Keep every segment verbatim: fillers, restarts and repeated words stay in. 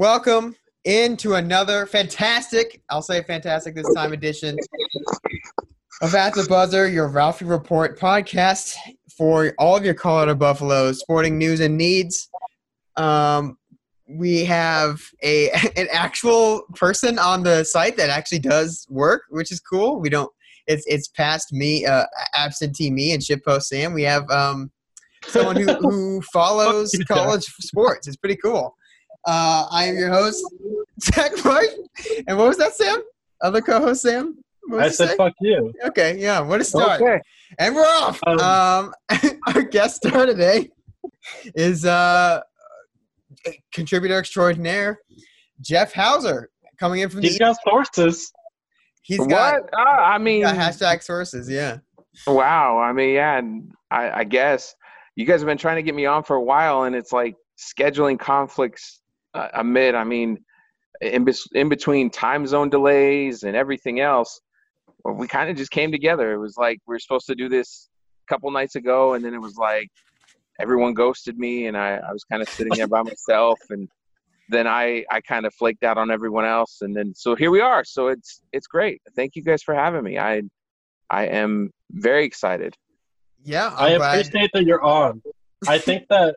welcome into another fantastic, I'll say fantastic this time, edition of At the Buzzer, your Ralphie Report podcast for all of your Colorado Buffaloes sporting news and needs. Um, we have a an actual person on the site that actually does work, which is cool. We don't. It's it's past me, uh, absentee me, and shitpost Sam. We have um, someone who, who follows college sports. It's pretty cool. Uh, I am your host, Zach Marsh. And what was that, Sam? Other co-host, Sam? I said, say? fuck you. Okay, yeah, what a start. Okay. And we're off. Um, um, our guest star today is uh, contributor extraordinaire, Jeff Hauser, coming in from He's the got sources. He's got, what? Uh, I mean, got hashtag sources, yeah. Wow. I mean, yeah, and I, I guess you guys have been trying to get me on for a while, and it's like scheduling conflicts uh, amid, I mean, in, be- in between time zone delays and everything else, well, we kind of just came together. It was like we were supposed to do this a couple nights ago, and then it was like everyone ghosted me, and I, I was kind of sitting there by myself, and then I, I kind of flaked out on everyone else, and then so here we are. So it's it's great. Thank you guys for having me. I I am very excited. Yeah, I'm i glad. appreciate that you're on. I think that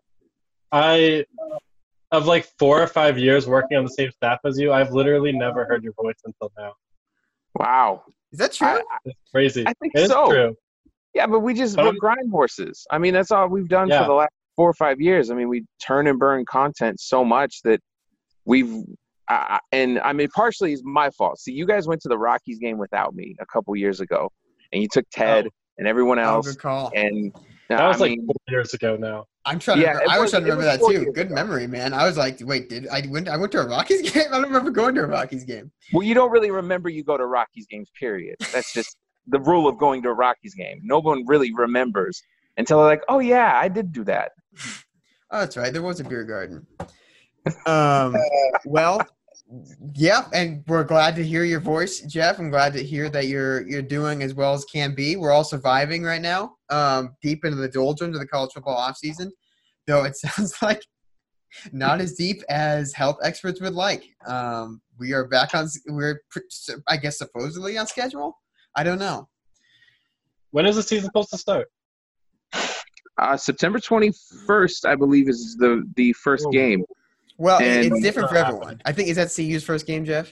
I, of like four or five years working on the same staff as you, I've literally never heard your voice until now. Wow. Is that true? I, It's crazy. I think It is so. true. Yeah, but we just But we're I'm- grind horses. I mean, that's all we've done Yeah. for the last four or five years. I mean, we turn and burn content so much that we've uh, and I mean, partially is my fault. See, you guys went to the Rockies game without me a couple years ago, and you took Ted Oh. and everyone Oh, else. good call. And That I was like mean, four years ago now. I'm trying to. Yeah, remember, it I was was- trying to it remember was that four too. years Good ago. memory, man. I was like, wait, did I went? I went to a Rockies game. I don't remember going to a Rockies game. well, you don't really remember you go to Rockies games. Period. That's just the rule of going to a Rockies game. No one really remembers until they're like, "Oh yeah, I did do that." Oh, that's right. There was a beer garden. Um, well, yeah, and we're glad to hear your voice, Jeff. I'm glad to hear that you're you're doing as well as can be. We're all surviving right now, um, deep into the doldrums of the college football offseason, though it sounds like not as deep as health experts would like. Um, we are back on. We're, I guess, supposedly on schedule. I don't know. When is the season supposed to start? Uh, September twenty-first, I believe, is the the first Oh. game. Well, And- it's different for Not everyone. I think is that C U's first game, Jeff?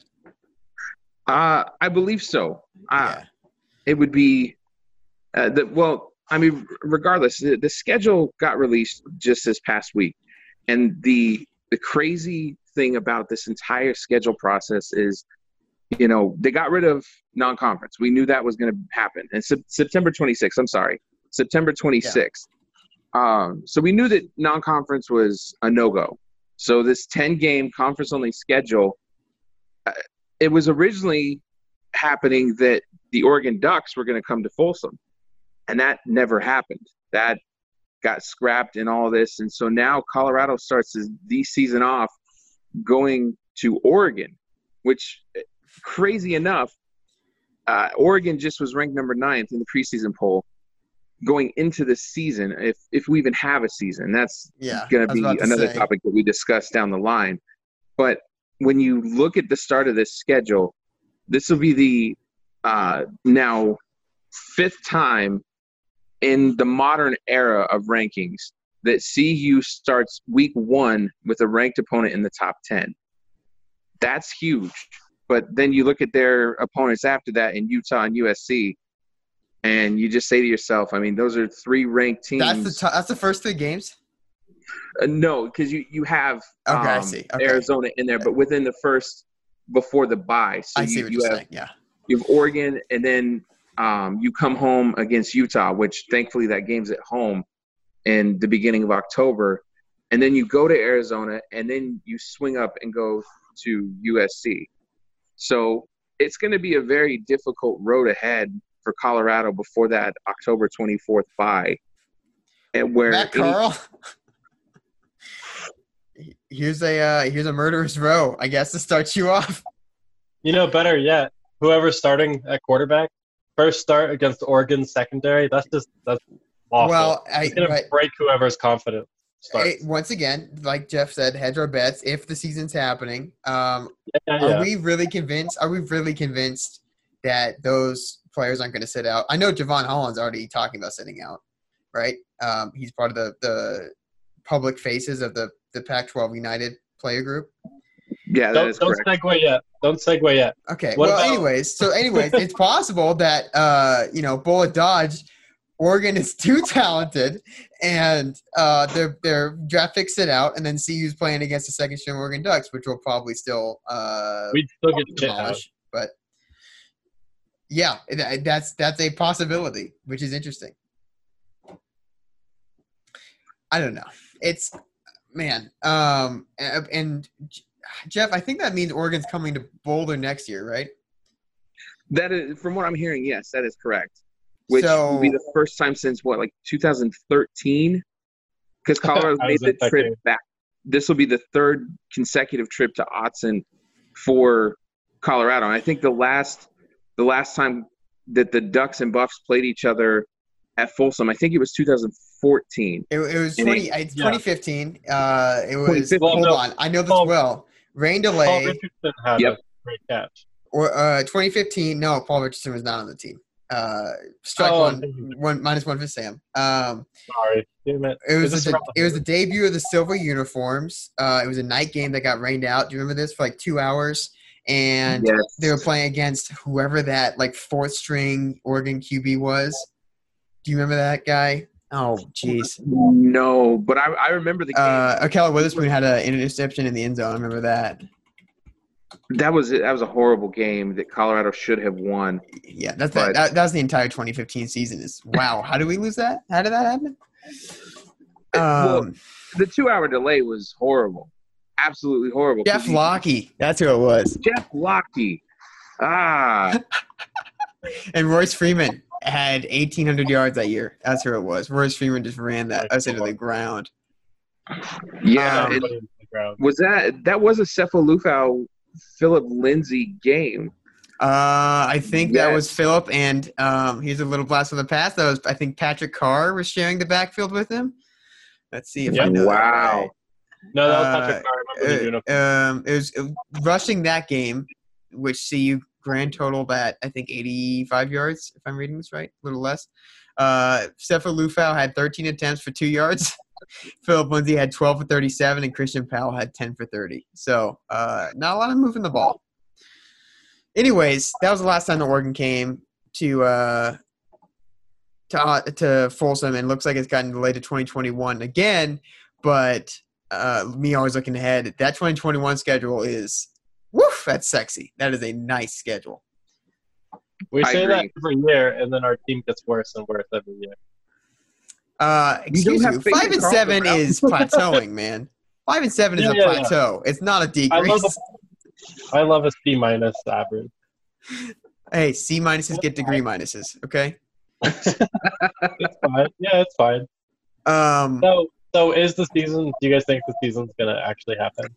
Uh, I believe so. Uh, Yeah. It would be uh, the well. I mean, regardless, the, the schedule got released just this past week, and the the crazy thing about this entire schedule process is, you know, they got rid of non-conference. We knew that was going to happen, and Sep- September twenty-sixth. I'm sorry, September twenty-sixth. Um, so we knew that non-conference was a no-go. So this ten-game conference-only schedule, uh, it was originally happening that the Oregon Ducks were going to come to Folsom, and that never happened. That got scrapped in all this, and so now Colorado starts his, the season off going to Oregon, which, crazy enough, uh, Oregon just was ranked number ninth in the preseason poll going into this season, if if we even have a season. That's Yeah, going I to was be about to another say. topic that we discuss down the line. But when you look at the start of this schedule, this will be the uh, now fifth time in the modern era of rankings that C U starts week one with a ranked opponent in the top ten. That's huge. But then you look at their opponents after that in Utah and U S C, and you just say to yourself, I mean, those are three ranked teams. That's the t- that's the first three games. Uh, no, because you, you have Okay, I um, see. Okay. Arizona in there, but within the first before the bye. So I you, see what you you're have saying. Yeah. you have Oregon, and then um, you come home against Utah, which thankfully that game's at home in the beginning of October. And then you go to Arizona, and then you swing up and go to U S C. So it's going to be a very difficult road ahead for Colorado before that October twenty-fourth bye. And where Matt any- Carl. Here's a uh, here's a murderous row, I guess, to start you off. You know, better yet, whoever's starting at quarterback, first start against Oregon's secondary, that's just that's awful. Well, I It's gonna right, break whoever's confidence. starts. Hey, once again, like Jeff said, hedge our bets if the season's happening. Um, Yeah, are yeah. we really convinced? Are we really convinced that those players aren't going to sit out? I know Javon Holland's already talking about sitting out, right? Um, he's part of the, the public faces of the, the Pac twelve United player group. Yeah, that Don't, is don't correct. segue yet. Don't segue yet. Okay. What well, about- anyways, so anyways, it's possible that uh, you know, Bullet Dodge, Oregon is too talented, and uh, their their draft picks sit out, and then C U's playing against the second string Oregon Ducks, which will probably still uh, We'd still get shit out. demolish. But yeah, that- that's that's a possibility, which is interesting. I don't know. It's man, um, and, and Jeff, I think that means Oregon's coming to Boulder next year, right? That is, from what I'm hearing, yes, that is correct. Which So- will be the first time since what, like two thousand thirteen? Because Colorado I made was the at that trip game. back. This will be the third consecutive trip to Autzen for Colorado. And I think the last the last time that the Ducks and Buffs played each other at Folsom, I think it was two thousand fourteen. It, it was And twenty. it- It's yeah. twenty fifteen. Uh, it was. twenty fifteen. Hold Well, no. on, I know this Paul- well. Rain Paul delay. Richardson had Yep. a great catch. Or uh, twenty fifteen. No, Paul Richardson was not on the team. Uh, strike Oh, one, I'm thinking- one minus one for Sam. Um, Sorry. Damn it. it was Is this the, around the it was the horn? debut of the silver uniforms. Uh, it was a night game that got rained out. Do you remember this for like two hours? And Yes. they were playing against whoever that like fourth string Oregon Q B was. Do you remember that guy? Oh, jeez. No, but I, I remember the game. Uh, Akella Witherspoon had an interception in the end zone. I remember that. that was that was a horrible game that Colorado should have won. Yeah, that's But- that, that. That's the entire twenty fifteen season. Is wow. How did we lose that? How did that happen? Well, Um, The two-hour delay was horrible, absolutely horrible. Jeff Lockie. That's who it was. Jeff Lockie. Ah, And Royce Freeman had eighteen hundred yards that year. That's who it was. Royce Freeman just ran that us into the ground. yeah. Um, it- Put it in the ground. was that that was a Cephalufau Philip Lindsay game? Uh, I think that Yes. was Philip, and um, here's a little blast from the past. That was, I think, Patrick Carr was sharing the backfield with him. Let's see if I Yep. know. that Wow. right. No, that was uh, Patrick Carr. I remember the Uh, uniform. um, it was uh, rushing that game, which C U grand total at I think eighty-five yards, if I'm reading this right, a little less. Uh, Stefan Lufau had thirteen attempts for two yards. Philip Lindsay had twelve for thirty-seven, and Christian Powell had ten for thirty. So uh, not a lot of moving the ball. Anyways, that was the last time the Oregon came to uh, to uh, to Folsom, and looks like it's gotten delayed to twenty twenty-one again. But uh, me always looking ahead. That twenty twenty-one schedule is, woof, that's sexy. That is a nice schedule. We I say that agree. every year, and then our team gets worse and worse every year. Uh, excuse have you. faith Five in and Carlton, seven bro. is plateauing, man. Five and seven is Yeah, a yeah, yeah. plateau. It's not a I decrease. love a, I love a C minus average. Hey, C minuses get degree minuses. Okay. It's fine. Yeah, it's fine. Um, So, so is the season? Do you guys think the season's gonna actually happen?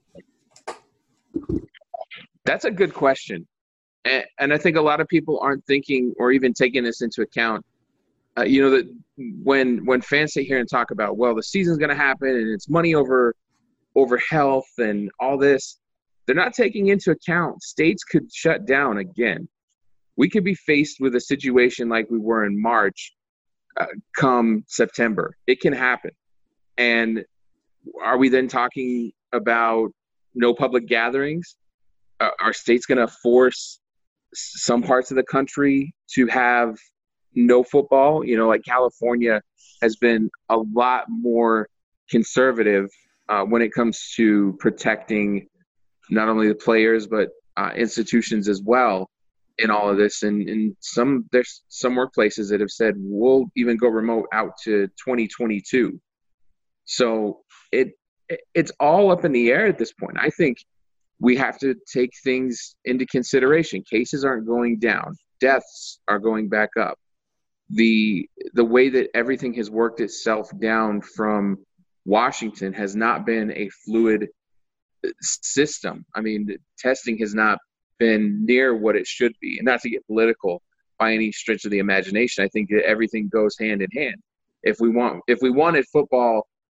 That's a good question, and, and I think a lot of people aren't thinking or even taking this into account. Uh, you know that when when fans sit here and talk about, well, the season's going to happen and it's money over over health and all this, they're not taking into account states could shut down again. We could be faced with a situation like we were in March, uh, come September. It can happen, and are we then talking about no public gatherings? Uh, are states going to force s- some parts of the country to have no football? You know, like California has been a lot more conservative uh, when it comes to protecting not only the players but uh, institutions as well in all of this. And, and some there's some workplaces that have said we'll even go remote out to twenty twenty-two. So it, it it's all up in the air at this point. I think we have to take things into consideration. Cases aren't going down. Deaths are going back up. The the way that everything has worked itself down from Washington has not been a fluid system. I mean, the testing has not been near what it should be. And not to get political by any stretch of the imagination, I think that everything goes hand in hand. If we want, if we wanted football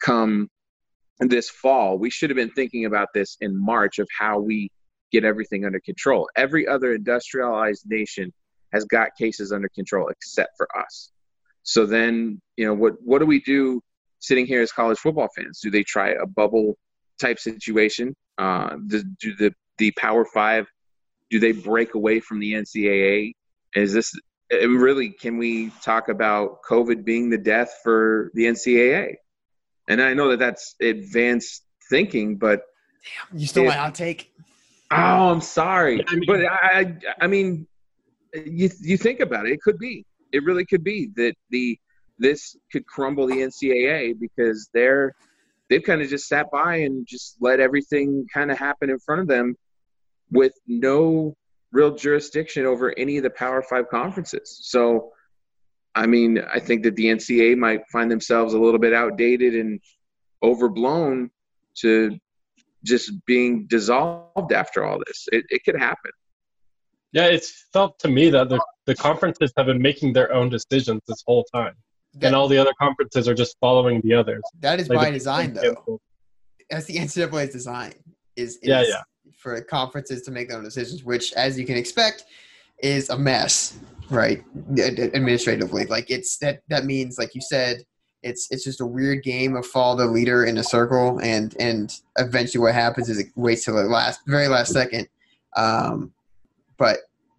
come this fall. We should have been thinking about this in March of how we get everything under control. Every other industrialized nation has got cases under control except for us. So then, you know, what, what do we do sitting here as college football fans? Do they try a bubble type situation? Uh, do, do the, the Power Five, do they break away from the N C double A? Is this really, can we talk about COVID being the death for the N C double A? And I know that that's advanced thinking, but Damn, you still if, my hot take? Oh, I'm sorry, I mean, but I, I mean, you you think about it, it could be, it really could be that the this could crumble the N C double A because they're they've kind of just sat by and just let everything kind of happen in front of them with no real jurisdiction over any of the Power Five conferences. So, I mean, I think that the N C double A might find themselves a little bit outdated and overblown to just being dissolved after all this. It, it could happen. Yeah, it's felt to me that the, the conferences have been making their own decisions this whole time. That, and all the other conferences are just following the others. That is like by the, design, though. That's the N C double A's design, is, is yeah, yeah. for conferences to make their own decisions, which, as you can expect, is a mess, right? Administratively. Like, it's that that means, like you said, it's it's just a weird game of follow the leader in a circle, and and eventually what happens is it waits till the last very last second. Um, but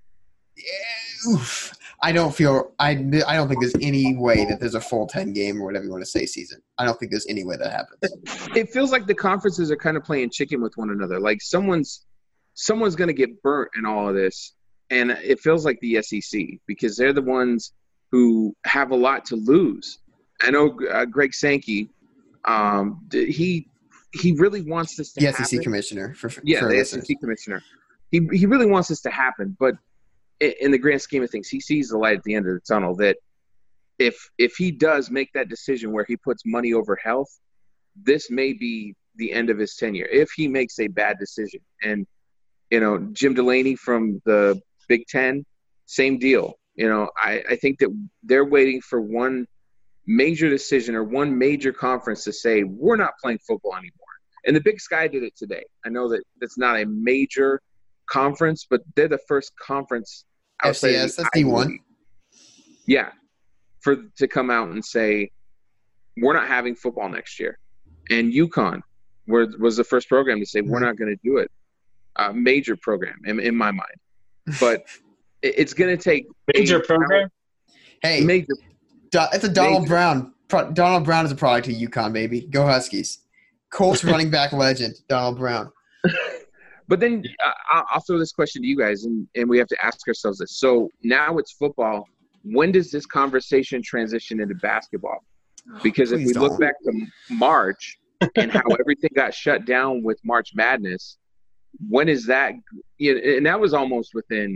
yeah, oof, I don't feel I I don't think there's any way that there's a full ten game or whatever you want to say season. I don't think there's any way that happens. It feels like the conferences are kind of playing chicken with one another. Like someone's someone's going to get burnt in all of this, and it feels like the S E C because they're the ones who have a lot to lose. I know uh, Greg Sankey, um, he he really wants this to the happen. S E C commissioner. For, yeah, for the listeners. S E C commissioner. He he really wants this to happen, but in the grand scheme of things, he sees the light at the end of the tunnel that if if he does make that decision where he puts money over health, this may be the end of his tenure if he makes a bad decision. And, you know, Jim Delaney from the Big Ten, same deal. You know, I, I think that they're waiting for one major decision or one major conference to say, we're not playing football anymore. And the Big Sky did it today. I know that that's not a major conference, but they're the first conference F C S, that's D one. Yeah, for to come out and say we're not having football next year, and UConn were, was the first program to say we're not going to do it. A major program in, in my mind, but it, it's going to take major a, program. Hey, major. Do, it's a Donald major. Brown. Pro, Donald Brown is a product of UConn, baby. Go Huskies. Colts running back legend Donald Brown. But then uh, I'll throw this question to you guys, and, and we have to ask ourselves this. So now it's football. When does this conversation transition into basketball? Because Please if we don't. look back to March and how everything got shut down with March Madness, when is that? You know, and that was almost within.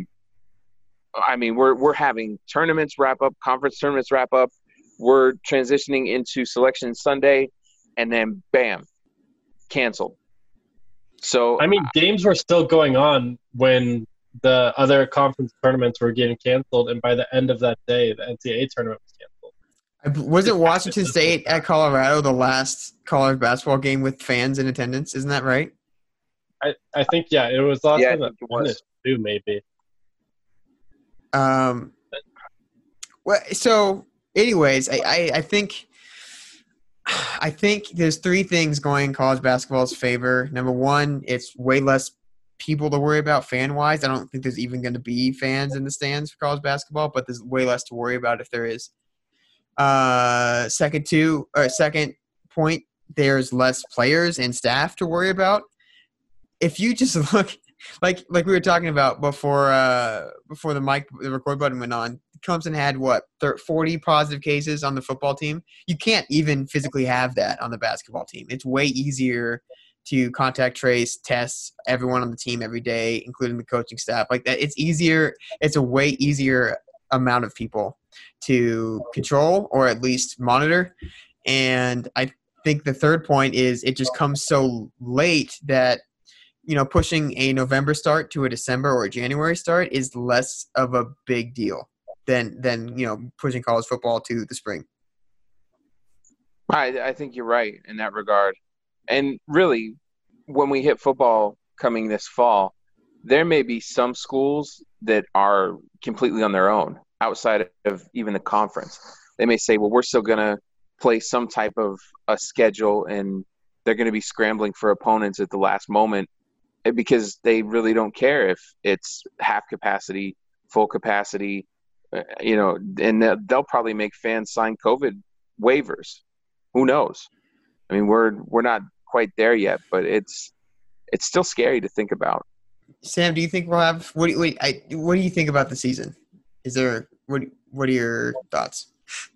I mean, we're we're having tournaments wrap up, conference tournaments wrap up. We're transitioning into Selection Sunday, and then bam, canceled. So I mean, games were still going on when the other conference tournaments were getting canceled, and by the end of that day, the N C double A tournament was canceled. Was it Washington State at Colorado, the last college basketball game with fans in attendance? Isn't that right? I, I think, yeah, it was last Yeah, I time that think it was. finished too, maybe. Um. Well, so, anyways, I, I, I think I think there's three things going in college basketball's favor. Number one, it's way less people to worry about fan-wise. I don't think there's even going to be fans in the stands for college basketball, but there's way less to worry about if there is. Uh, second two, or second point, there's less players and staff to worry about. If you just look, like like we were talking about before, uh, before the mic, the record button went on, Clemson had what, forty positive cases on the football team. You can't even physically have that on the basketball team. It's way easier to contact trace, test everyone on the team every day, including the coaching staff. Like that, it's easier. It's a way easier amount of people to control or at least monitor. And I think the third point is it just comes so late that, you know, pushing a November start to a December or a January start is less of a big deal than, than, you know, pushing college football to the spring. I, I think you're right in that regard. And really, when we hit football coming this fall, there may be some schools that are completely on their own outside of even the conference. They may say, well, we're still going to play some type of a schedule, and they're going to be scrambling for opponents at the last moment eh, because they really don't care if it's half capacity, full capacity, uh, you know, and they'll they'll probably make fans sign COVID waivers. Who knows? I mean, we're we're not quite there yet, but it's it's still scary to think about. Sam, do you think we'll have what? Do, wait, I, what do you think about the season? Is there what? What are your thoughts?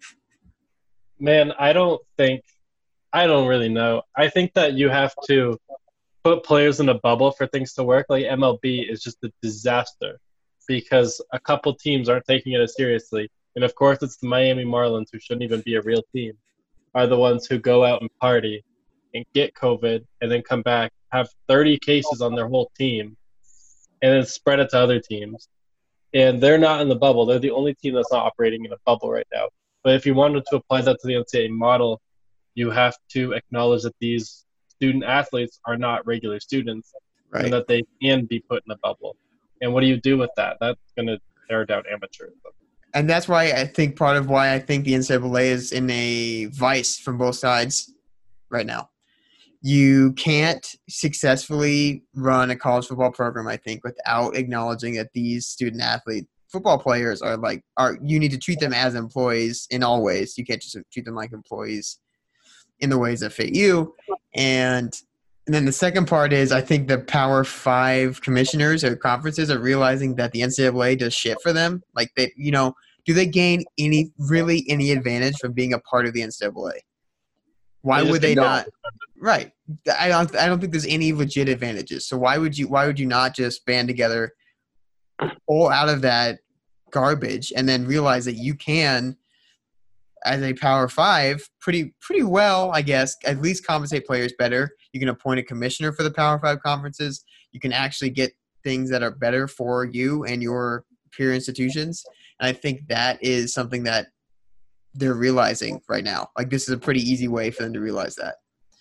Man, I don't think I don't really know. I think that you have to put players in a bubble for things to work. Like M L B is just a disaster because a couple teams aren't taking it as seriously. And of course, it's the Miami Marlins, who shouldn't even be a real team, are the ones who go out and party and get COVID and then come back, have thirty cases on their whole team, and then spread it to other teams. And they're not in the bubble. They're the only team that's not operating in a bubble right now. But if you wanted to apply that to the N C double A model, you have to acknowledge that these student athletes are not regular students Right. and that they can be put in a bubble. And what do you do with that? That's going to tear down amateurism. And that's why I think part of why I think the N C double A is in a vice from both sides right now. You can't successfully run a college football program, I think, without acknowledging that these student athlete football players are like are you need to treat them as employees in all ways. You can't just treat them like employees in the ways that fit you. And and then the second part is I think the Power Five commissioners or conferences are realizing that the N C double A does shit for them. Like they, you know, do they gain any really any advantage from being a part of the N C double A? Why They would just they don't. not? Right. I don't. I don't think there's any legit advantages. So why would you? Why would you not just band together, pull out of that garbage, and then realize that you can, as a Power Five, pretty pretty well, I guess, at least compensate players better. You can appoint a commissioner for the Power Five conferences. You can actually get things that are better for you and your peer institutions. And I think that is something that they're realizing right now. Like this is a pretty easy way for them to realize that.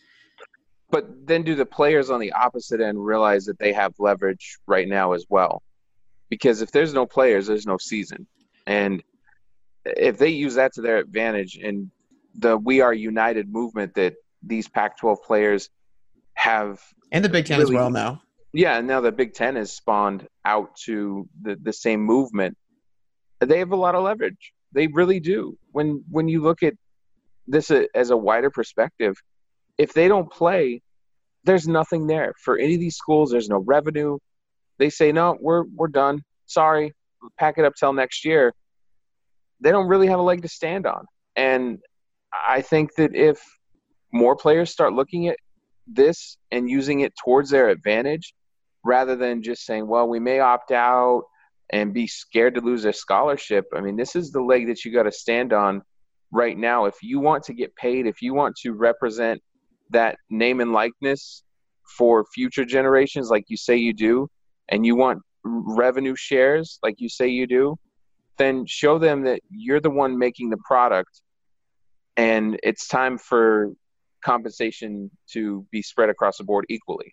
But then do the players on the opposite end realize that they have leverage right now as well? Because if there's no players, there's no season. And if they use that to their advantage and the We Are United movement that these Pac twelve players have And the Big Ten really, as well now. Yeah, and now the Big Ten has spawned out to the, the same movement. They have a lot of leverage. They really do. When when you look at this as a wider perspective, if they don't play, there's nothing there for any of these schools. There's no revenue. They say, no, we're we're done. Sorry, pack it up till next year. They don't really have a leg to stand on. And I think that if more players start looking at this and using it towards their advantage, rather than just saying, well, we may opt out and be scared to lose their scholarship. I mean, this is the leg that you got to stand on right now. If you want to get paid, if you want to represent that name and likeness for future generations like you say you do, and you want revenue shares like you say you do, then show them that you're the one making the product and it's time for compensation to be spread across the board equally.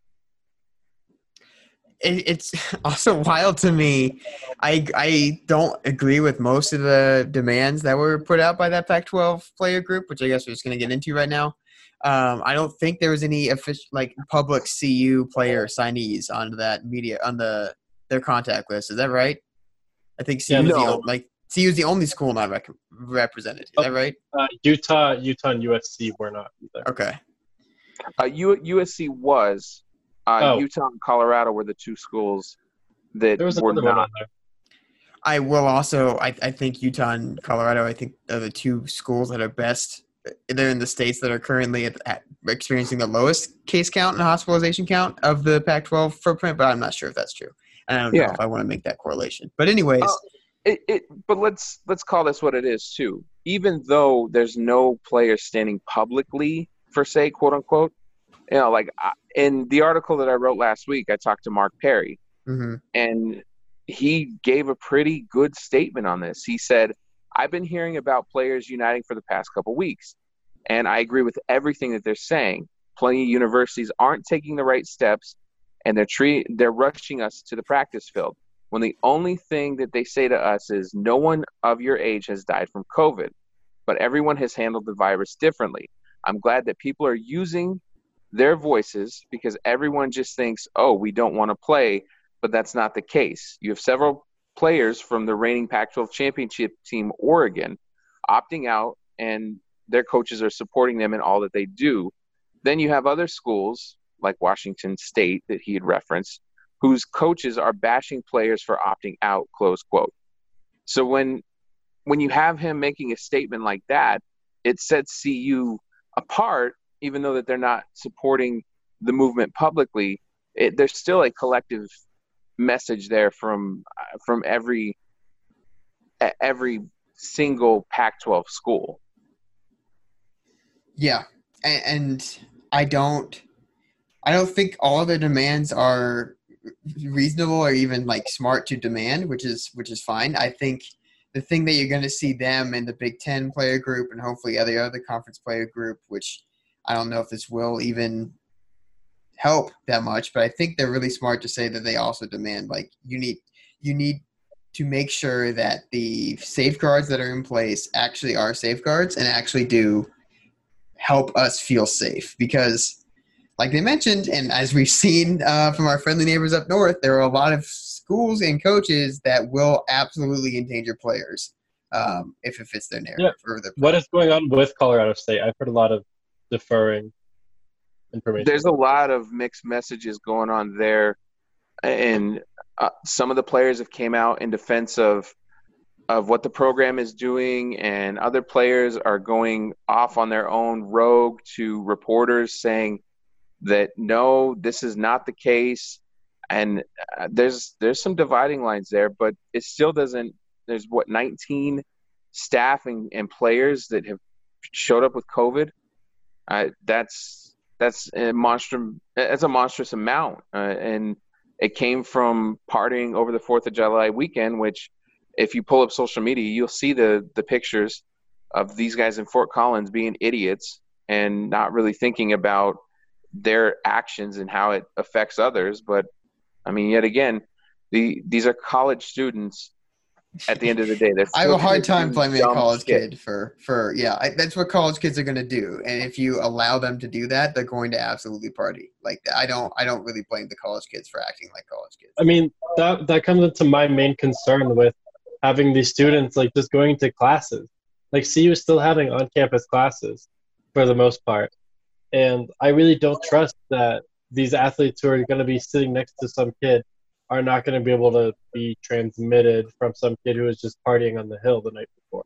It, it's also wild to me. I I don't agree with most of the demands that were put out by that Pac twelve player group, which I guess we're just going to get into right now. Um, I don't think there was any official, like public C U player signees on that media on the their contact list. Is that right? I think C U Yeah, is the no. o- like C U is the only school not rec- represented. Is that right? Uh, Utah, Utah, and U S C were not either. Okay. Uh, U- USC was. Uh, Oh. Utah and Colorado were the two schools that There was were another one not. on there. I will also. I, I think Utah and Colorado. I think are the two schools that are best. They're in the states that are currently at, at experiencing the lowest case count and hospitalization count of the Pac twelve footprint, but I'm not sure if that's true. And I don't Yeah. know if I want to make that correlation. But anyways, Oh, It, it, but let's let's call this what it is too. Even though there's no player standing publicly for say, quote unquote, you know, like I- in the article that I wrote last week, I talked to Mark Perry, mhm. and he gave a pretty good statement on this. He said, "I've been hearing about players uniting for the past couple weeks, And I agree with everything that they're saying. Plenty of universities aren't taking the right steps, and they're treat, they're rushing us to the practice field, when the only thing that they say to us is no one of your age has died from COVID, but everyone has handled the virus differently. I'm glad that people are using their voices, because everyone just thinks, oh, we don't want to play, but that's not the case. You have several players from the reigning Pac twelve championship team, Oregon, opting out, and their coaches are supporting them in all that they do. Then you have other schools like Washington State that he had referenced, whose coaches are bashing players for opting out, close quote. So when when you have him making a statement like that, it sets C U apart, even though that they're not supporting the movement publicly. It, there's still a collective message there from from every every single Pac twelve school. Yeah, and, and I don't, I don't think all of their demands are reasonable or even like smart to demand, which is which is fine. I think the thing that you're going to see them in the Big Ten player group and hopefully other other conference player group, which I don't know if this will even help that much, but I think they're really smart to say that they also demand like you need you need to make sure that the safeguards that are in place actually are safeguards and actually do help us feel safe, because like they mentioned, and as we've seen uh, from our friendly neighbors up north, there are a lot of schools and coaches that will absolutely endanger players um, if it fits their narrative. Yeah. Or their what is going on with Colorado State? I've heard a lot of differing information. There's a lot of mixed messages going on there, and uh, some of the players have came out in defense of of what the program is doing, and other players are going off on their own rogue to reporters saying that no, this is not the case. And uh, there's there's some dividing lines there, but it still doesn't. There's what nineteen staff and, and players that have showed up with COVID. Uh, that's that's a monstrum. That's a monstrous amount, uh, and it came from partying over the Fourth of July weekend. Which, if you pull up social media, you'll see the the pictures of these guys in Fort Collins being idiots and not really thinking about their actions and how it affects others. But I mean, yet again, the these are college students. At the end of the day, they're I have a hard time doing blaming a dumb college shit. kid for for yeah. I, that's what college kids are going to do, and if you allow them to do that, they're going to absolutely party. Like I don't I don't really blame the college kids for acting like college kids. I mean, that that comes into my main concern with having these students like just going to classes. Like C U is still having on-campus classes for the most part, and I really don't trust that these athletes who are going to be sitting next to some kid are not going to be able to be transmitted from some kid who was just partying on the hill the night before.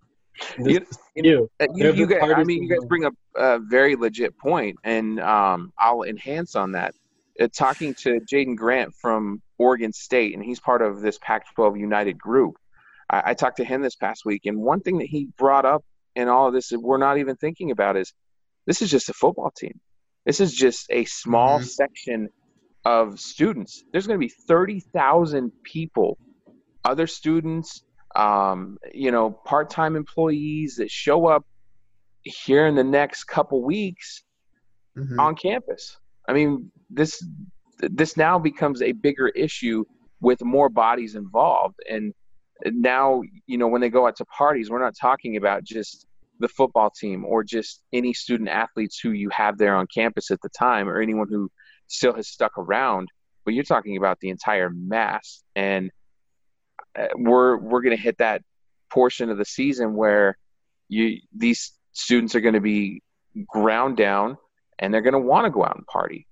This You, is you. you, you been guys, I parties mean, you in guys the- bring up a very legit point, and um, I'll enhance on that. Uh, talking to Jaden Grant from Oregon State, and he's part of this Pac twelve United group. I, I talked to him this past week, and one thing that he brought up in all of this that we're not even thinking about is this is just a football team. This is just a small Mhm. section of students. There's going to be thirty thousand people, other students, um, you know, part-time employees that show up here in the next couple weeks Mhm. on campus. I mean, this this now becomes a bigger issue with more bodies involved. And now, you know, when they go out to parties, we're not talking about just the football team or just any student athletes who you have there on campus at the time or anyone who still has stuck around, but you're talking about the entire mass. And uh, we're we're going to hit that portion of the season where you these students are going to be ground down and they're going to want to go out and party.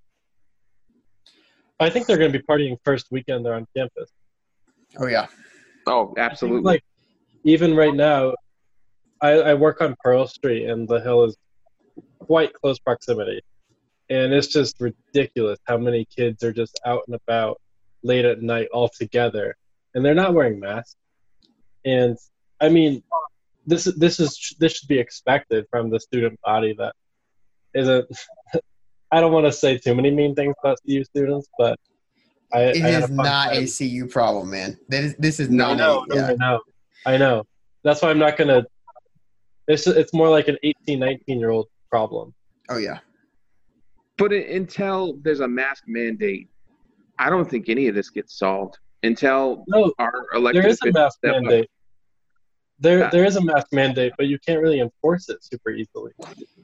I think they're going to be partying first weekend they're on campus. Oh yeah. Oh, I think, absolutely. like, even right now, I, I work on Pearl Street, and the hill is quite close proximity. And it's just ridiculous how many kids are just out and about late at night all together, and they're not wearing masks. And I mean, this this is this should be expected from the student body that isn't. I don't want to say too many mean things about C U students, but I, It I had is a fun not time. a C U problem, man. That is, this is No, I not know, a yeah. I know, I know. That's why I'm not gonna. It's it's more like an eighteen, nineteen year old problem. Oh yeah. But it, until there's a mask mandate, I don't think any of this gets solved. Until No, our elected there is a officials mask step up. mandate. There Uh, there is a mask mandate, but you can't really enforce it super easily.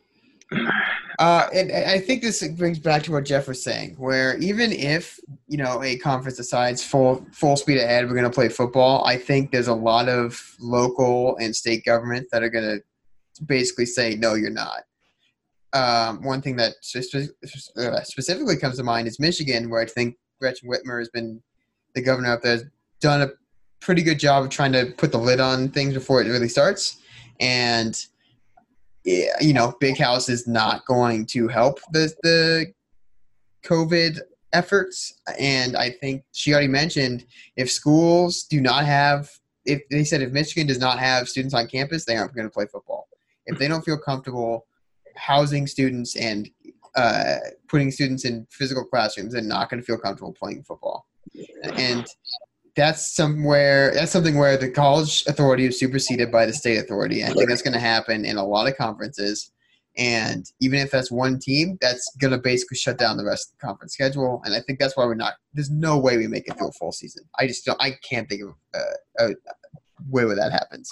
Uh, and and I think this brings back to what Jeff was saying, where even if, you know, a conference decides full full speed ahead, we're going to play football, I think there's a lot of local and state governments that are going to basically say, no, you're not. Um, one thing that spe- uh, specifically comes to mind is Michigan, where I think Gretchen Whitmer has been the governor up there, has done a pretty good job of trying to put the lid on things before it really starts. And yeah, you know, Big House is not going to help the the COVID efforts. And I think she already mentioned if schools do not have, if they said if Michigan does not have students on campus, they aren't going to play football. If they don't feel comfortable housing students and uh, putting students in physical classrooms, they're not going to feel comfortable playing football. And that's somewhere that's something where the college authority is superseded by the state authority. I think that's going to happen in a lot of conferences. And even if that's one team, that's going to basically shut down the rest of the conference schedule. And I think that's why we're not – there's no way we make it through a full season. I just don't – I can't think of a, a way where that happens.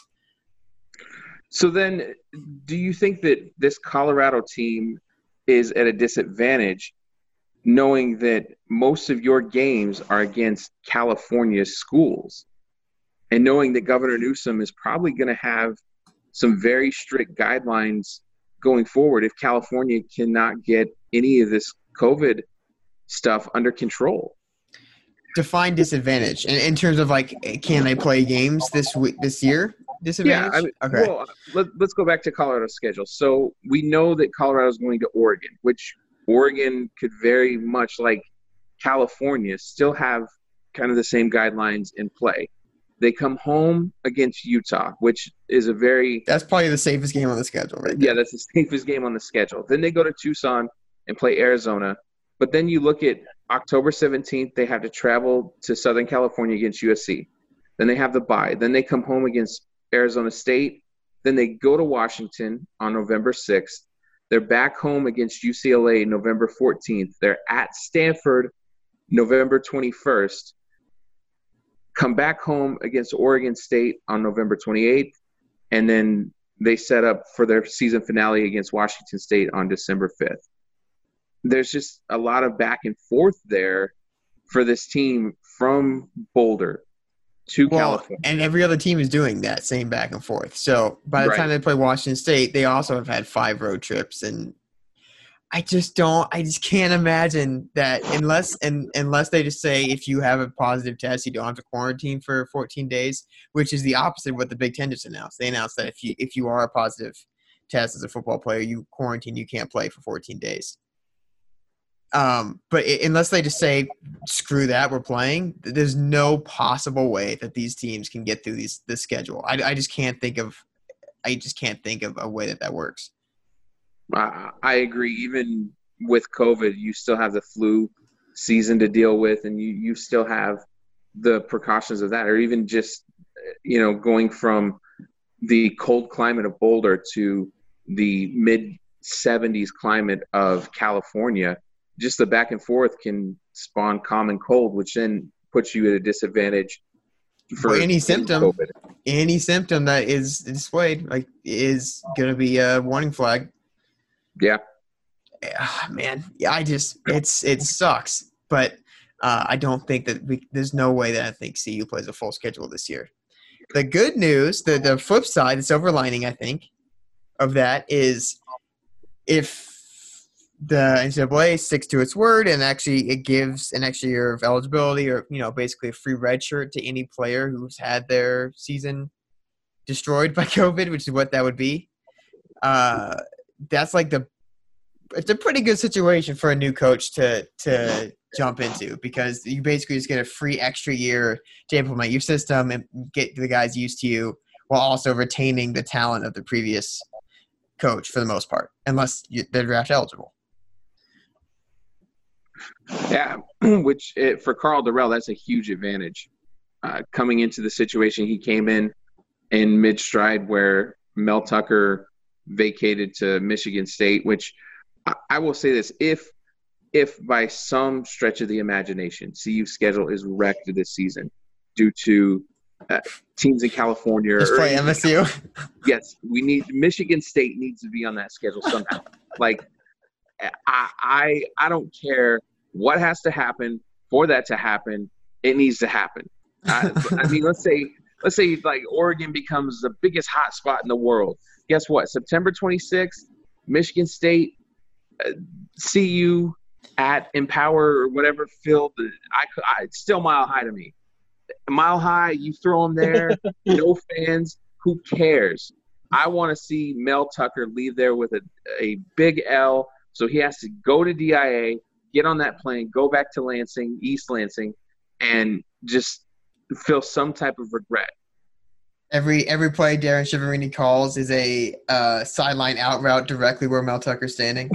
So then do you think that this Colorado team is at a disadvantage knowing that most of your games are against California schools and knowing that Governor Newsom is probably going to have some very strict guidelines going forward if California cannot get any of this COVID stuff under control? Define disadvantage in, in terms of like, can they play games this week, this year? Disadvantage? Yeah, I mean, okay. Well, let, let's go back to Colorado's schedule. So we know that Colorado is going to Oregon, which Oregon could very much, like California, still have kind of the same guidelines in play. They come home against Utah, which is a very – That's probably the safest game on the schedule right there. Yeah, that's the safest game on the schedule. Then they go to Tucson and play Arizona. But then you look at October seventeenth, they have to travel to Southern California against U S C. Then they have the bye. Then they come home against Arizona State. Then they go to Washington on November sixth. They're back home against U C L A November fourteenth. They're at Stanford November twenty-first. Come back home against Oregon State on November twenty-eighth. And then they set up for their season finale against Washington State on December fifth. There's just a lot of back and forth there for this team from Boulder to Well, California. and every other team is doing that same back and forth. So by the Right. time they play Washington State, they also have had five road trips. And I just don't – I just can't imagine that unless and unless they just say if you have a positive test, you don't have to quarantine for fourteen days, which is the opposite of what the Big Ten just announced. They announced that if you if you are a positive test as a football player, you quarantine, you can't play for fourteen days. Um, but it, unless they just say, screw that, we're playing, there's no possible way that these teams can get through these this schedule. I, I just can't think of – I just can't think of a way that that works. I, I agree. Even with COVID, you still have the flu season to deal with, and you, you still have the precautions of that, or even just, you know, going from the cold climate of Boulder to the mid seventies climate of California. Just the back and forth can spawn common cold, which then puts you at a disadvantage for Well, any symptom, COVID. any symptom that is displayed, like, is going to be a warning flag. Yeah. Ah, man, yeah, I just it's it sucks, but uh, I don't think that we, there's no way that I think C U plays a full schedule this year. The good news, the the flip side, the silver lining, I think, of that is if the N C double A sticks to its word and actually it gives an extra year of eligibility, or, you know, basically a free red shirt to any player who's had their season destroyed by COVID, which is what that would be. Uh, that's like the it's a pretty good situation for a new coach to to jump into, because you basically just get a free extra year to implement your system and get the guys used to you, while also retaining the talent of the previous coach for the most part, unless you, they're draft eligible. Yeah, which it, for Karl Dorrell, that's a huge advantage. Uh, coming into the situation he came in in mid-stride where Mel Tucker vacated to Michigan State, which I, I will say this, if if by some stretch of the imagination C U's schedule is wrecked this season due to uh, teams in California. Just or play M S U. Yes, we need Michigan State needs to be on that schedule somehow. Like, I, I I don't care what has to happen for that to happen. It needs to happen. I, I mean, let's say let's say like Oregon becomes the biggest hot spot in the world. Guess what? September twenty-sixth, Michigan State, uh, C U at Empower or whatever field. I, I it's still Mile High to me. Mile High, you throw them there, no fans, who cares? I want to see Mel Tucker leave there with a, a big L, so he has to go to D I A, get on that plane, go back to Lansing, East Lansing, and just feel some type of regret. Every every play Darren Chiaverini calls is a uh, sideline out route directly where Mel Tucker's standing.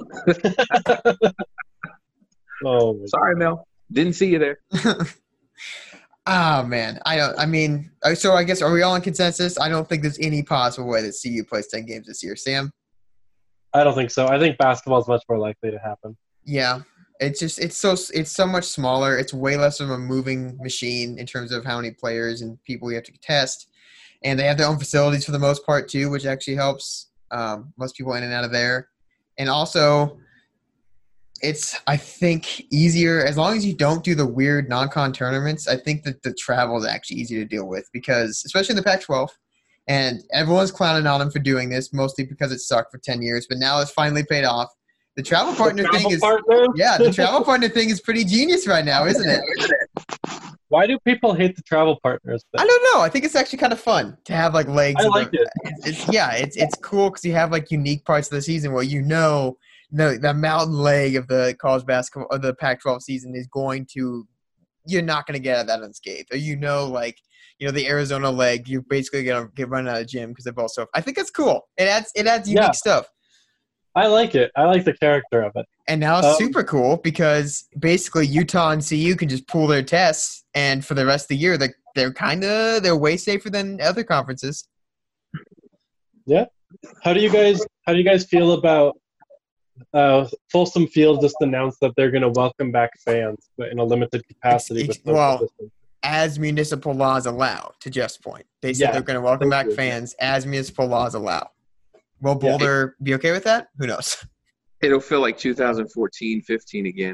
Oh, sorry, Mel. Didn't see you there. Ah, oh, man. I don't. I mean, so I guess are we all in consensus? I don't think there's any possible way that C U plays ten games this year. Sam? I don't think so. I think basketball is much more likely to happen. Yeah, it's just it's so it's so much smaller. It's way less of a moving machine in terms of how many players and people you have to test, and they have their own facilities for the most part too, which actually helps um, most people in and out of there. And also, it's, I think, easier as long as you don't do the weird non-con tournaments. I think that the travel is actually easier to deal with because, especially in the Pac twelve, and everyone's clowning on them for doing this, mostly because it sucked for ten years, but now it's finally paid off. The travel partner The travel thing is, partner? yeah, the travel partner thing is pretty genius right now, isn't it? Why do people hate the travel partners thing? I don't know. I think it's actually kind of fun to have like legs. I of like the, it. It's, it's yeah, it's it's cool because you have like unique parts of the season where you know the the mountain leg of the college basketball of the Pac twelve season is going to, you're not going to get out of that unscathed. Or you know, like you know the Arizona leg, you're basically gonna get run out of the gym because they're both so. I think that's cool. It adds it adds unique Yeah. stuff. I like it. I like the character of it. And now it's Um, super cool because basically Utah and C U can just pool their tests, and for the rest of the year, they're they're kind of they're way safer than other conferences. Yeah. How do you guys How do you guys feel about uh, Folsom Field just announced that they're going to welcome back fans, but in a limited capacity? It's- with social well, distancing? As municipal laws allow, to Jeff's point. They said Yeah, they're going to welcome back thank you. fans as municipal laws allow. Will Yeah. Boulder be okay with that? Who knows? It'll feel like two thousand fourteen, fifteen again.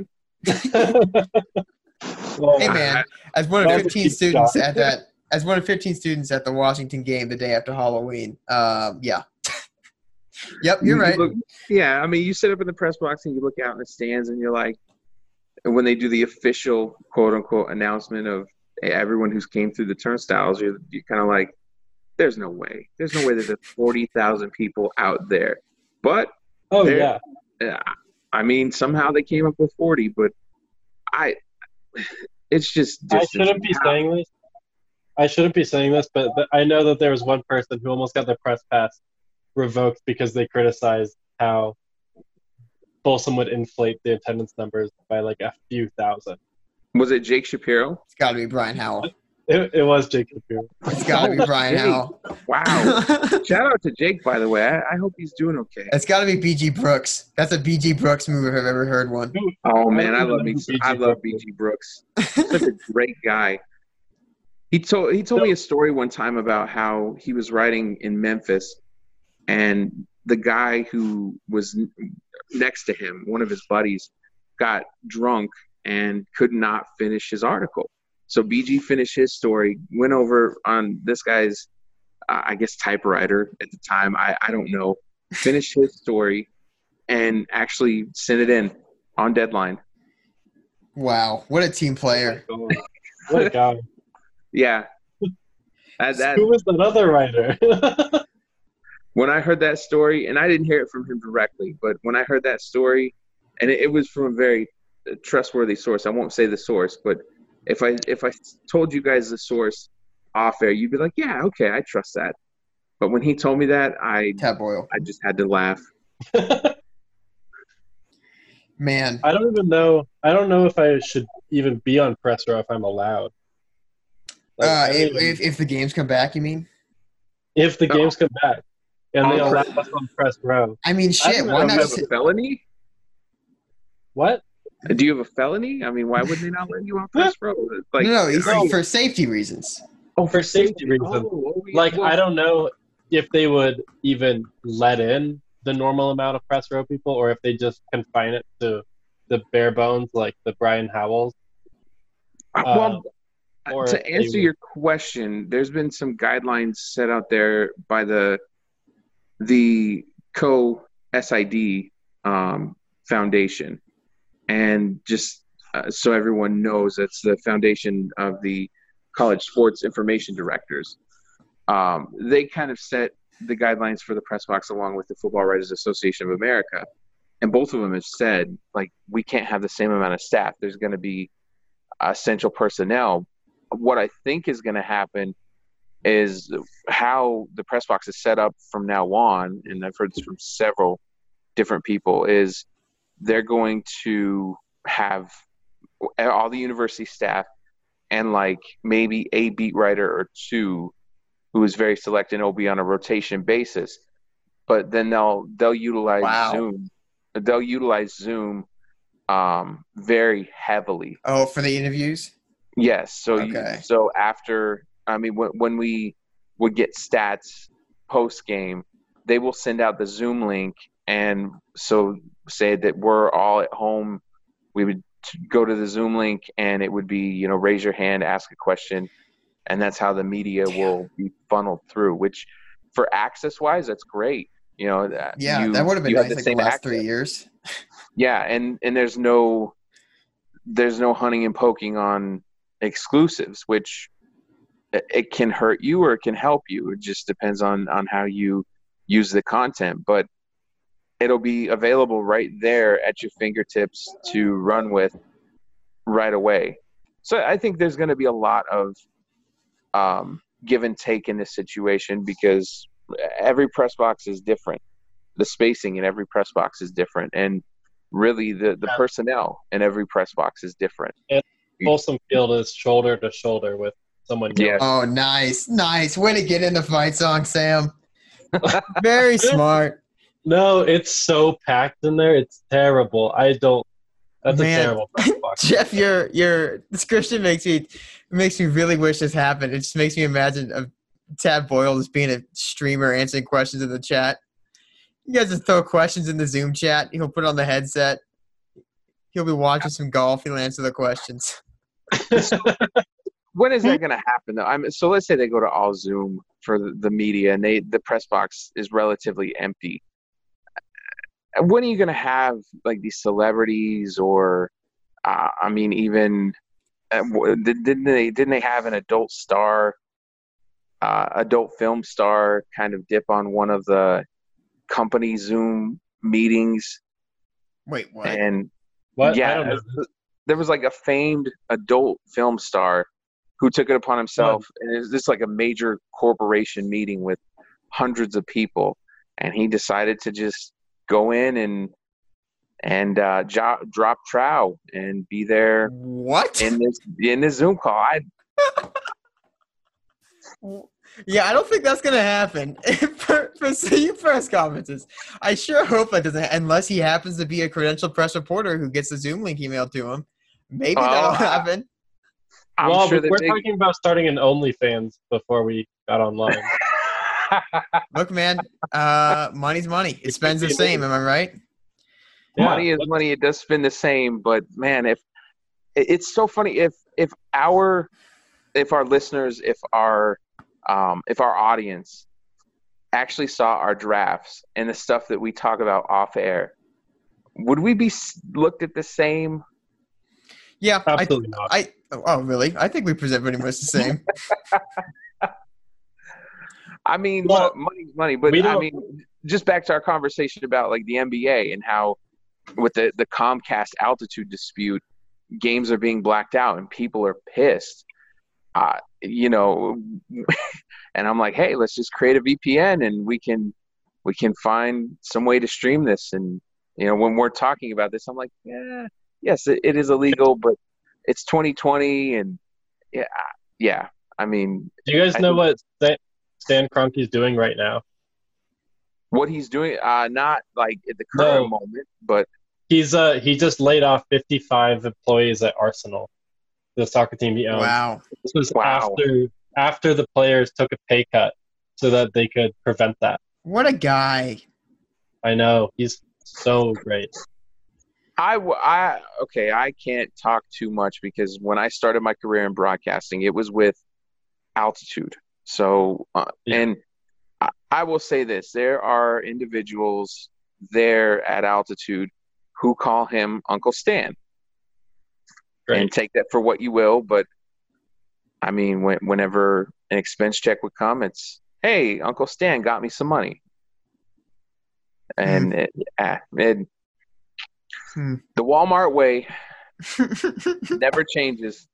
Well, Hey, man, as one of That was a fifteen cheap students shot. at that, as one of fifteen students at the Washington game the day after Halloween, um, yeah. Yep, you're You right. look- yeah, I mean, you sit up in the press box and you look out in the stands and you're like, and when they do the official quote unquote announcement of hey, everyone who's came through the turnstiles, you're, you're kind of like, there's no way. There's no way that there's forty thousand people out there. But, oh there- yeah. uh, I mean, somehow they came up with forty, but I, it's just. I distance. shouldn't be saying this. I shouldn't be saying this, but but I know that there was one person who almost got their press pass revoked because they criticized how Folsom would inflate the attendance numbers by like a few thousand. Was it Jake Shapiro? It's got to be Brian Howell. It, it was Jake Shapiro. It's got to be Brian Jake. Howell. Wow. Shout out to Jake, by the way. I, I hope he's doing okay. It's got to be B G Brooks. That's a B G Brooks move if I've ever heard one. Oh man, I I love don't me. even know I who love B B G Brooks. Such a great guy. He told he told me a story one time about how he was writing in Memphis, and the guy who was n- next to him, one of his buddies, got drunk and could not finish his article. So B G finished his story, went over on this guy's, uh, I guess, typewriter at the time. I, I don't know. Finished his story and actually sent it in on deadline. Wow, what a team player. What a guy. Yeah. That, that, Who was that other writer? when I heard that story, and I didn't hear it from him directly, but when I heard that story, and it, it was from a very trustworthy source. I won't say the source, but if I if I told you guys the source off air, you'd be like, yeah, okay, I trust that. But when he told me that, I Tab oil. I just had to laugh. Man, I don't even know. I don't know if I should even be on press or if I'm allowed. Like, uh, I don't if, even- if if the games come back, you mean? if the games come back. and they Oh. allow us on press row. I mean, I shit. don't Why know Do you not? have Sit, a felony? What? Do you have a felony? I mean, why would they not let you on press row? Like, no, no, he's are you- for safety reasons. oh, For safety reasons. Oh, oh, yeah, Like, well, I don't know if they would even let in the normal amount of press row people, or if they just confine it to the bare bones, like the Brian Howells. well, uh, or to if they answer would- your question, there's been some guidelines set out there by the the co S I D um, Foundation, and just uh, so everyone knows, that's the foundation of the college sports information directors. Um, they kind of set the guidelines for the press box along with the Football Writers Association of America, and both of them have said, like, we can't have the same amount of staff. There's going to be essential personnel. What I think is going to happen is how the press box is set up from now on, and I've heard this from several different people, is they're going to have all the university staff and like maybe a beat writer or two who is very select and will be on a rotation basis. But then they'll they'll utilize Wow. Zoom. They'll utilize Zoom um, very heavily. Oh, for the interviews? Yes. So Okay. you, so after, I mean, when, when we would get stats post game, they will send out the Zoom link, and so say that we're all at home, we would t- go to the Zoom link, and it would be, you know, raise your hand, ask a question, and that's how the media will be funneled through. Which, for access wise, that's great. You know, that Yeah, you, that would have been you nice the like the same last access. three years. Yeah, and and there's no there's no hunting and poking on exclusives, which it, it can hurt you or it can help you. It just depends on on how you use the content, but it'll be available right there at your fingertips to run with right away. So I think there's going to be a lot of um, give and take in this situation, because every press box is different. The spacing in every press box is different, and really the, the Yeah. personnel in every press box is different. Folsom Field is shoulder to shoulder with someone Yeah. yelling. Oh, nice. Nice. Way to get in the fight song, Sam. Very smart. No, it's so packed in there. It's terrible. I don't. That's Man. a terrible press box. Jeff, your your description makes me makes me really wish this happened. It just makes me imagine of Tad Boyle just being a streamer answering questions in the chat. You guys just throw questions in the Zoom chat. He'll put it on the headset. He'll be watching some golf. He'll answer the questions. When is that going to happen, though? I mean, so let's say they go to all Zoom for the, the media, and they the press box is relatively empty. When are you going to have like these celebrities, or uh, I mean, even uh, didn't they didn't they have an adult star, uh, adult film star, kind of dip on one of the company Zoom meetings? Wait, what? And What? I yeah, don't know. there was like a famed adult film star who took it upon himself, and it was this like a major corporation meeting with hundreds of people, and he decided to just go in and and uh, jo- drop trow and be there What? in this in this Zoom call. I Yeah, I don't think that's gonna happen. for, for you press conferences, I sure hope that doesn't. Unless he happens to be a credentialed press reporter who gets the Zoom link emailed to him, maybe Oh, that'll I- happen. I'm well, sure but that we're they, talking about starting an OnlyFans before we got online. Look, man, uh, money's money. It spends the same. Am I right? Yeah, money is let's- money. It does spin the same, but man, if it- it's so funny, if if our if our listeners, if our um, if our audience actually saw our drafts and the stuff that we talk about off air, would we be s- looked at the same? Yeah. I, Absolutely not. I. Oh, really? I think we present pretty much the same. I mean, Well, mo- money's money, but we I don't- mean, just back to our conversation about like the N B A and how with the the Comcast altitude dispute, games are being blacked out and people are pissed. Uh, you know, and I'm like, hey, let's just create a V P N and we can we can find some way to stream this. And you know, when we're talking about this, I'm like, yeah, yes, it, it is illegal, but it's twenty twenty, and yeah, yeah. I mean, Do you guys I know think- what Stan, Stan Kroenke's doing right now? What he's doing, uh, not like at the current No. moment, but He's uh he just laid off fifty-five employees at Arsenal, the soccer team he owns. Wow. This was Wow. after after the players took a pay cut so that they could prevent that. What a guy. I know, he's so great. I, w- I okay, I can't talk too much because when I started my career in broadcasting, it was with Altitude. So, uh, Yeah. and I, I will say this: there are individuals there at Altitude who call him Uncle Stan, Great. and take that for what you will. But I mean, when, whenever an expense check would come, it's, "Hey, Uncle Stan got me some money," and it, yeah, it, Hmm. the Walmart way never changes.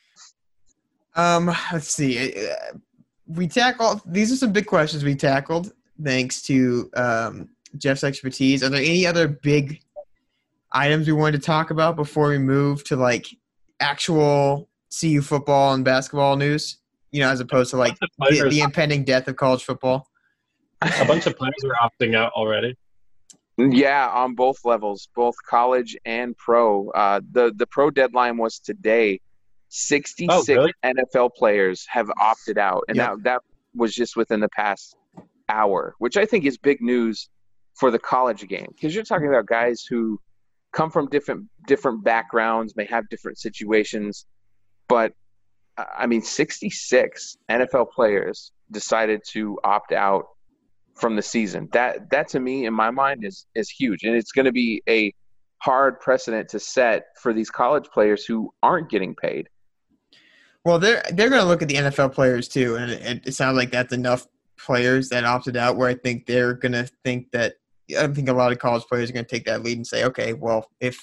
Um, let's see. Uh, We tackle these are some big questions we tackled thanks to um, Jeff's expertise. Are there any other big items we wanted to talk about before we move to like actual C U football and basketball news? You know, as opposed to like The the, players, the impending death of college football. a bunch of players are opting out already. Yeah, on both levels, both college and pro. Uh, the the pro deadline was today. sixty-six Oh, really? N F L players have opted out, and Yep. that that was just within the past hour, which I think is big news for the college game, because you're talking about guys who come from different different backgrounds, may have different situations, but uh, I mean, sixty-six N F L players decided to opt out from the season. That that to me, in my mind, is is huge, and it's going to be a hard precedent to set for these college players who aren't getting paid. Well, they're they're going to look at the N F L players too, and it, it sounds like that's enough players that opted out. Where I think they're going to think that I think a lot of college players are going to take that lead and say, okay, well, if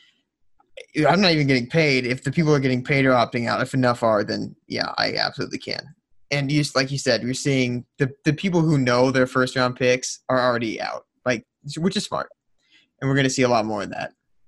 I'm not even getting paid, if the people who are getting paid are opting out, if enough are, then yeah, I absolutely can. And you, like you said, you're seeing the the people who know their first round picks are already out, like which is smart, and we're going to see a lot more of that.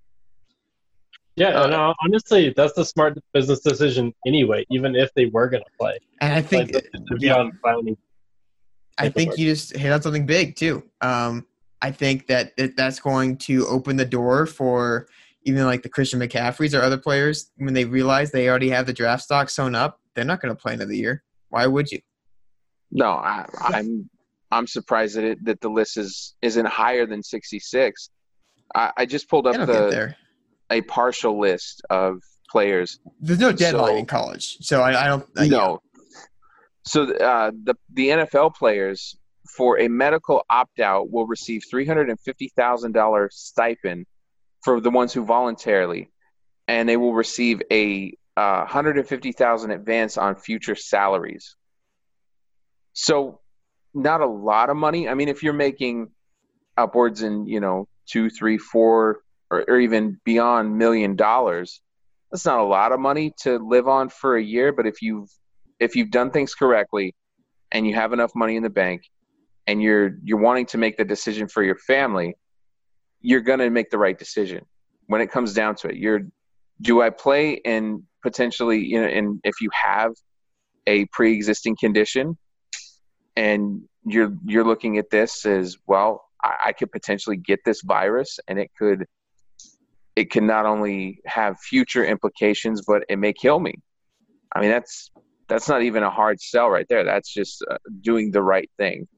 Yeah, and Uh, uh, honestly, that's the smart business decision anyway, even if they were going to play. And I think Like, to be yeah. on clowning I think paperwork. you just hit on something big too. Um, I think that, that that's going to open the door for even like the Christian McCaffreys or other players when they realize they already have the draft stock sewn up. They're not going to play another year. Why would you? No, I, I'm I'm surprised that it, that the list is isn't higher than sixty-six. I, I just pulled They up don't get the there. a partial list of players. There's no deadline So- in college, so I, I don't. Uh, No. So uh, the the N F L players for a medical opt out will receive three hundred and fifty thousand dollars stipend for the ones who voluntarily, and they will receive a uh, one hundred and fifty thousand advance on future salaries. So not a lot of money. I mean, if you're making upwards in you know two, three, four, or, or even beyond million dollars, that's not a lot of money to live on for a year. But if you've if you've done things correctly and you have enough money in the bank and you're you're wanting to make the decision for your family, you're going to make the right decision when it comes down to it. You're do I play and potentially, you know, and if you have a pre-existing condition and you're you're looking at this as, well, I, I could potentially get this virus and it could it can not only have future implications, but it may kill me. I mean, that's that's not even a hard sell right there. That's just uh, doing the right thing.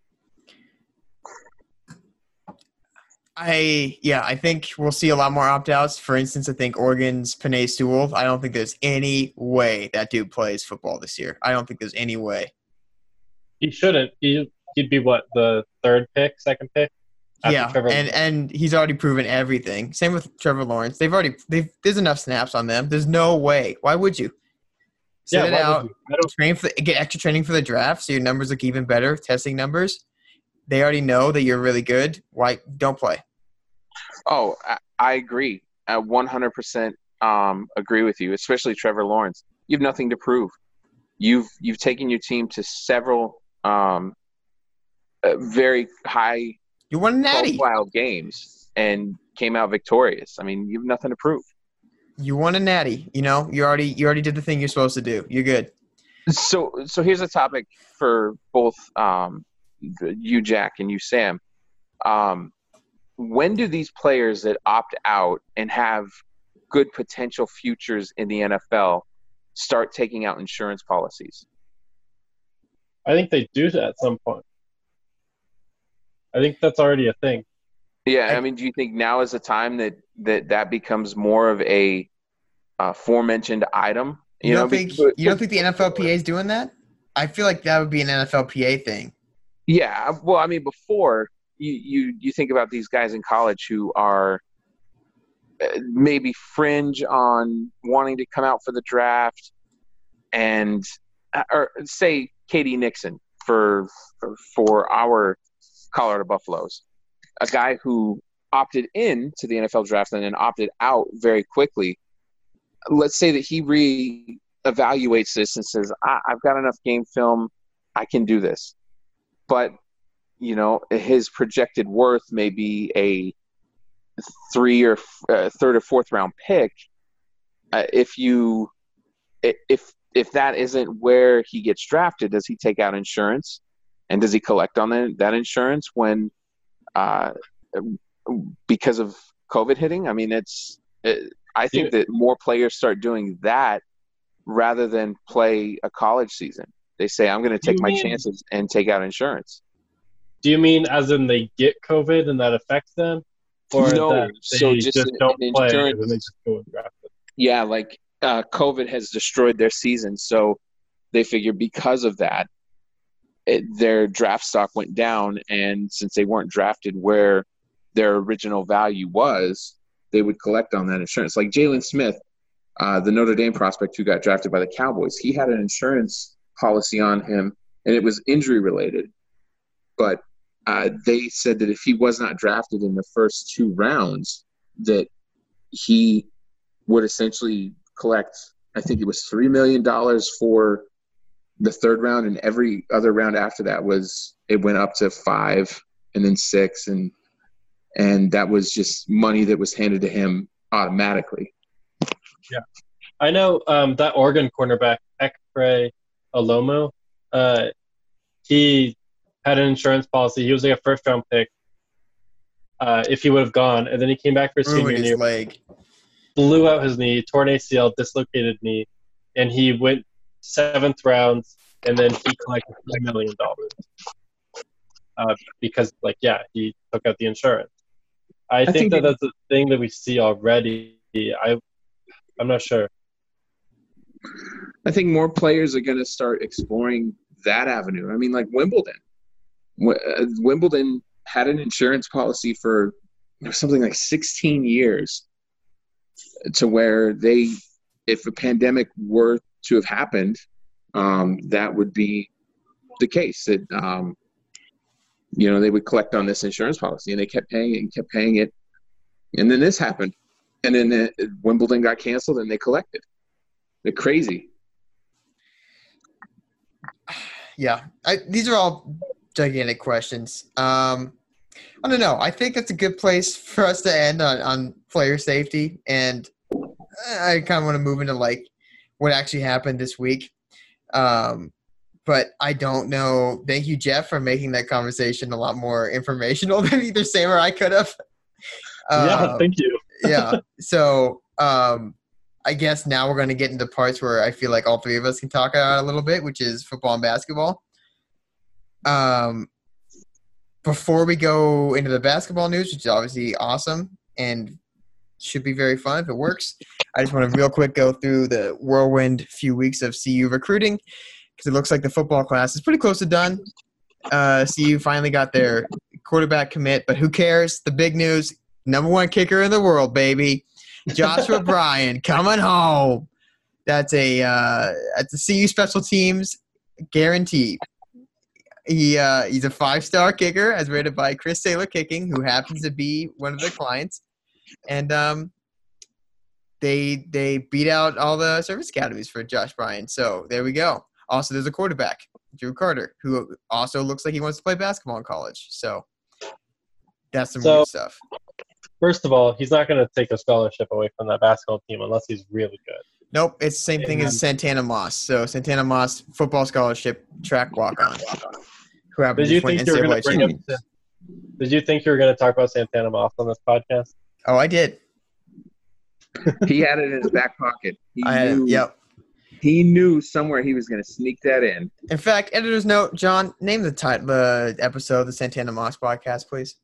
I yeah, I think we'll see a lot more opt outs. For instance, I think Oregon's Penei Sewell. I don't think there's any way that dude plays football this year. I don't think there's any way. He shouldn't. He, he'd be what, the third pick, second pick? After Yeah, Trevor and and he's already proven everything. Same with Trevor Lawrence. They've already they've there's enough snaps on them. There's no way. Why would you? Sit yeah, it why would out. you? I don't, Train for get extra training for the draft, so your numbers look even better. Testing numbers. They already know that you're really good. Why don't play? Oh, I, I agree. I one hundred percent um, agree with you, especially Trevor Lawrence. You have nothing to prove. You've you've taken your team to several um, uh, very high You won a natty. profile games and came out victorious. I mean, you have nothing to prove. You won a natty. You know, you already you already did the thing you're supposed to do. You're good. So so here's a topic for both um, you, Jack, and you, Sam. Um, when do these players that opt out and have good potential futures in the N F L start taking out insurance policies? I think they do that at some point. I think that's already a thing. Yeah, I- I mean, do you think now is the time that that, that becomes more of a uh, aforementioned item? You, You, don't know, think because- you don't think the N F L P A is doing that? I feel like that would be an N F L P A thing. Yeah, well, I mean, before you you, you think about these guys in college who are uh, maybe fringe on wanting to come out for the draft, and uh, or say Katie Nixon for for, for our Colorado Buffaloes, a guy who opted in to the N F L draft and then opted out very quickly. Let's say that he re-evaluates this and says, I- I've got enough game film, I can do this. But, you know, his projected worth may be a three or uh, third or fourth round pick. Uh, if you, if if that isn't where he gets drafted, does he take out insurance, and does he collect on that that insurance when, uh, because of COVID hitting? I mean, it's. It, I think Yeah. that more players start doing that rather than play a college season. They say, I'm going to Do you take my mean- chances and take out insurance. Do you mean as in they get COVID and that affects them? Or No, that they so just, just an- don't an play insurance- and then they just go and draft it? Yeah, like uh, COVID has destroyed their season. So they figure because of that, it, their draft stock went down. And since they weren't drafted where their original value was, they would collect on that insurance. Like Jalen Smith, uh, the Notre Dame prospect who got drafted by the Cowboys, he had an insurance policy on him, and it was injury related. But uh, they said that if he was not drafted in the first two rounds, that he would essentially collect, I think it was three million dollars for the third round, and every other round after that was, it went up to five and then six, and and that was just money that was handed to him automatically. I know um, that Oregon cornerback, Ekpre Olomo, uh, he had an insurance policy. He was like a first-round pick uh, if he would have gone, and then he came back for his senior Ruined his year, leg. blew out his knee, torn A C L, dislocated knee, and he went seventh round, and then he collected three million dollars uh, because, like, yeah, he took out the insurance. I, I think, think that it- that's a thing that we see already. I, I'm not sure. I think more players are going to start exploring that avenue. I mean, like Wimbledon. W- uh, Wimbledon had an insurance policy for something like sixteen years, to where they, if a pandemic were to have happened, um, that would be the case. That um, you know, they would collect on this insurance policy, and they kept paying it and kept paying it, and then this happened, and then uh, Wimbledon got canceled, and they collected. They're crazy. Yeah, I, these are all gigantic questions. Um, I don't know. I think that's a good place for us to end on, on player safety, and I kind of want to move into like what actually happened this week. Um, but I don't know. Thank you, Jeff, for making that conversation a lot more informational than either Sam or I could have. yeah, Um, thank you. yeah. So um, I guess now we're going to get into parts where I feel like all three of us can talk about it a little bit, which is football and basketball. Um, before we go into the basketball news, which is obviously awesome and should be very fun if it works, I just want to real quick go through the whirlwind few weeks of C U recruiting, because it looks like the football class is pretty close to done. Uh, C U finally got their quarterback commit, but who cares? The big news, number one kicker in the world, baby. Joshua Bryan coming home. That's a uh, that's a C U special teams guarantee. He uh, he's a five-star kicker, as rated by Chris Taylor Kicking, who happens to be one of their clients, and um, they they beat out all the service academies for Josh Bryan. So there we go. Also, there's a quarterback, Drew Carter, who also looks like he wants to play basketball in college. So that's some So- weird stuff. First of all, he's not going to take a scholarship away from that basketball team unless he's really good. Nope, it's the same thing as Santana Moss. So Santana Moss, football scholarship, track walk-on. who happened Did to you just win think you were N C double going A to bring up? champions. Did you think you were going to talk about Santana Moss on this podcast? Oh, I did. He had it in his back pocket. He I had, knew. yep. He knew somewhere he was going to sneak that in. In fact, editor's note, John, name the title, the episode of the Santana Moss podcast, please.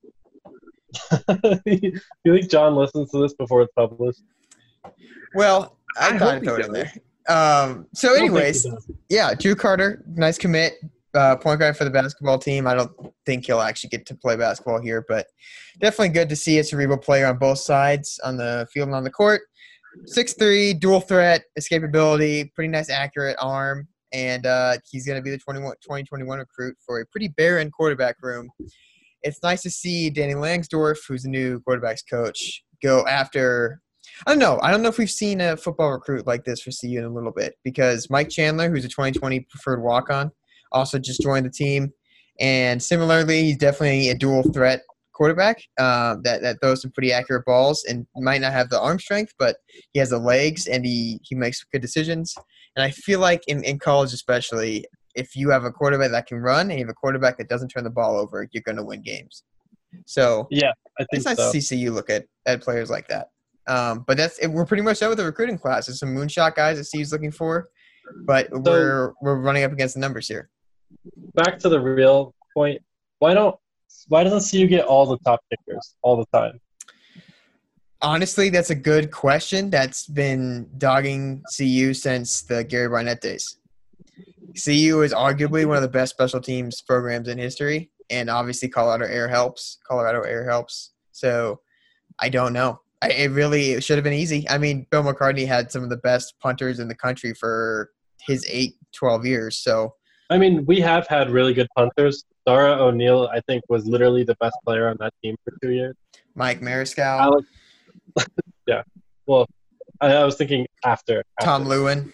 You think John listens to this before it's published? Well, I, I thought hope I'd he throw it in does. there. Um, so, I don't think anyways, he does. yeah, Drew Carter, nice commit, uh, point guard for the basketball team. I don't think he'll actually get to play basketball here, but definitely good to see a cerebral player on both sides, on the field and on the court. six three, dual threat, escapability, pretty nice accurate arm, and uh, he's going to be the twenty twenty-one recruit for a pretty barren quarterback room. It's nice to see Danny Langsdorf, who's the new quarterback's coach, go after – I don't know. I don't know if we've seen a football recruit like this for C U in a little bit because Mike Chandler, who's a twenty twenty preferred walk-on, also just joined the team. And similarly, he's definitely a dual threat quarterback uh, that, that throws some pretty accurate balls and might not have the arm strength, but he has the legs and he, he makes good decisions. And I feel like in, in college especially, if you have a quarterback that can run and you have a quarterback that doesn't turn the ball over, you're going to win games. So Yeah, I think it's nice so. to see C U look at, at players like that. Um, but that's we're pretty much done with the recruiting class. There's some moonshot guys that C U's looking for, but we're we're running up against the numbers here. Back to the real point. Why don't why doesn't C U get all the top kickers all the time? Honestly, that's a good question that's been dogging C U since the Gary Barnett days. C U is arguably one of the best special teams programs in history, and obviously Colorado Air helps. Colorado Air helps. So I don't know. I, it really it should have been easy. I mean, Bill McCartney had some of the best punters in the country for his eight, twelve years. So I mean, we have had really good punters. Dara O'Neill, I think, was literally the best player on that team for two years. Mike Mariscal, Alex, yeah. Well, I, I was thinking after. after. Tom Lewin.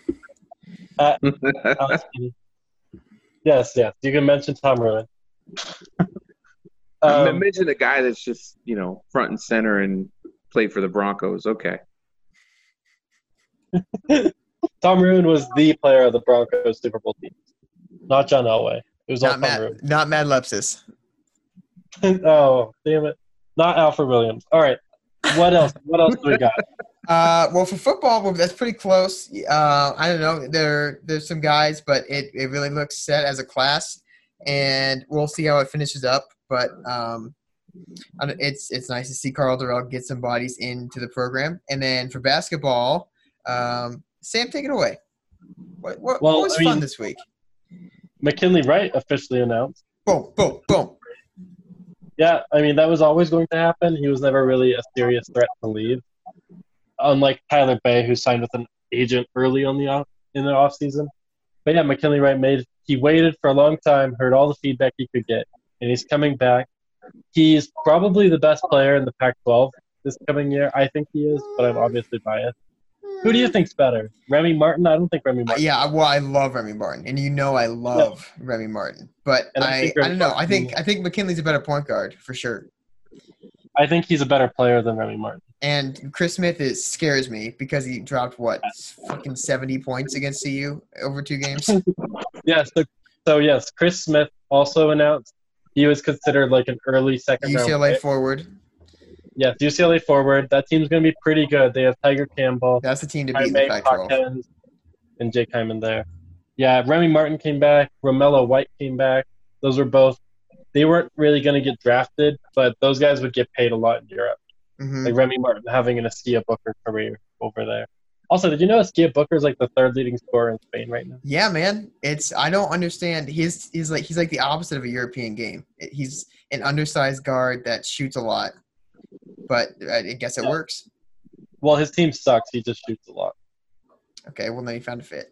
Alex, yes, yes. You can mention Tom Lewin. Um, Mention a guy that's just, you know, front and center and played for the Broncos. Okay. Tom Roon was the player of the Broncos Super Bowl team, not John Elway. It was all Not Tom Matt, Roon. not Mad Lepsis. Oh, damn it. Not Alfred Williams. All right. What else? What else do we got? Uh, well, for football, well, that's pretty close. Uh, I don't know. There, there's some guys, but it, it really looks set as a class, and we'll see how it finishes up. But um, it's it's nice to see Carl Durrell get some bodies into the program. And then for basketball, um, Sam, take it away. What, what, Well, what was I mean- fun this week? McKinley Wright officially announced. Boom, boom, boom. Yeah, I mean, that was always going to happen. He was never really a serious threat to leave. Unlike Tyler Bay, who signed with an agent early on the off, in the offseason. But yeah, McKinley Wright made he waited for a long time, heard all the feedback he could get, and he's coming back. He's probably the best player in the Pac twelve this coming year. I think he is, but I'm obviously biased. Who do you think's better? Remy Martin? I don't think Remy Uh, Martin. yeah, well, I love Remy Martin, and you know I love Remy Martin. But And I I, think I, Remy don't know. I Martin- think I think McKinley's a better point guard for sure. I think he's a better player than Remy Martin. And Chris Smith is scares me because he dropped what fucking seventy points against C U over two games. Yes. So, so yes, Chris Smith also announced he was considered like an early second U C L A round pick. forward. Yes, U C L A forward. That team's going to be pretty good. They have Tiger Campbell, That's the team to beat in the Jaime Pac twelve. Hawkins, and Jake Hyman there. Yeah, Remy Martin came back. Romello White came back. Those were both. They weren't really going to get drafted, but those guys would get paid a lot in Europe. Mm-hmm. Like Remy Martin having an Askia Booker career over there. Also, did you know Askia Booker is like the third leading scorer in Spain right now? Yeah, man. It's I don't understand. He's he's like he's like the opposite of a European game. He's an undersized guard that shoots a lot, but I guess it Yeah. works. Well, his team sucks. He just shoots a lot. Okay, well then he found a fit.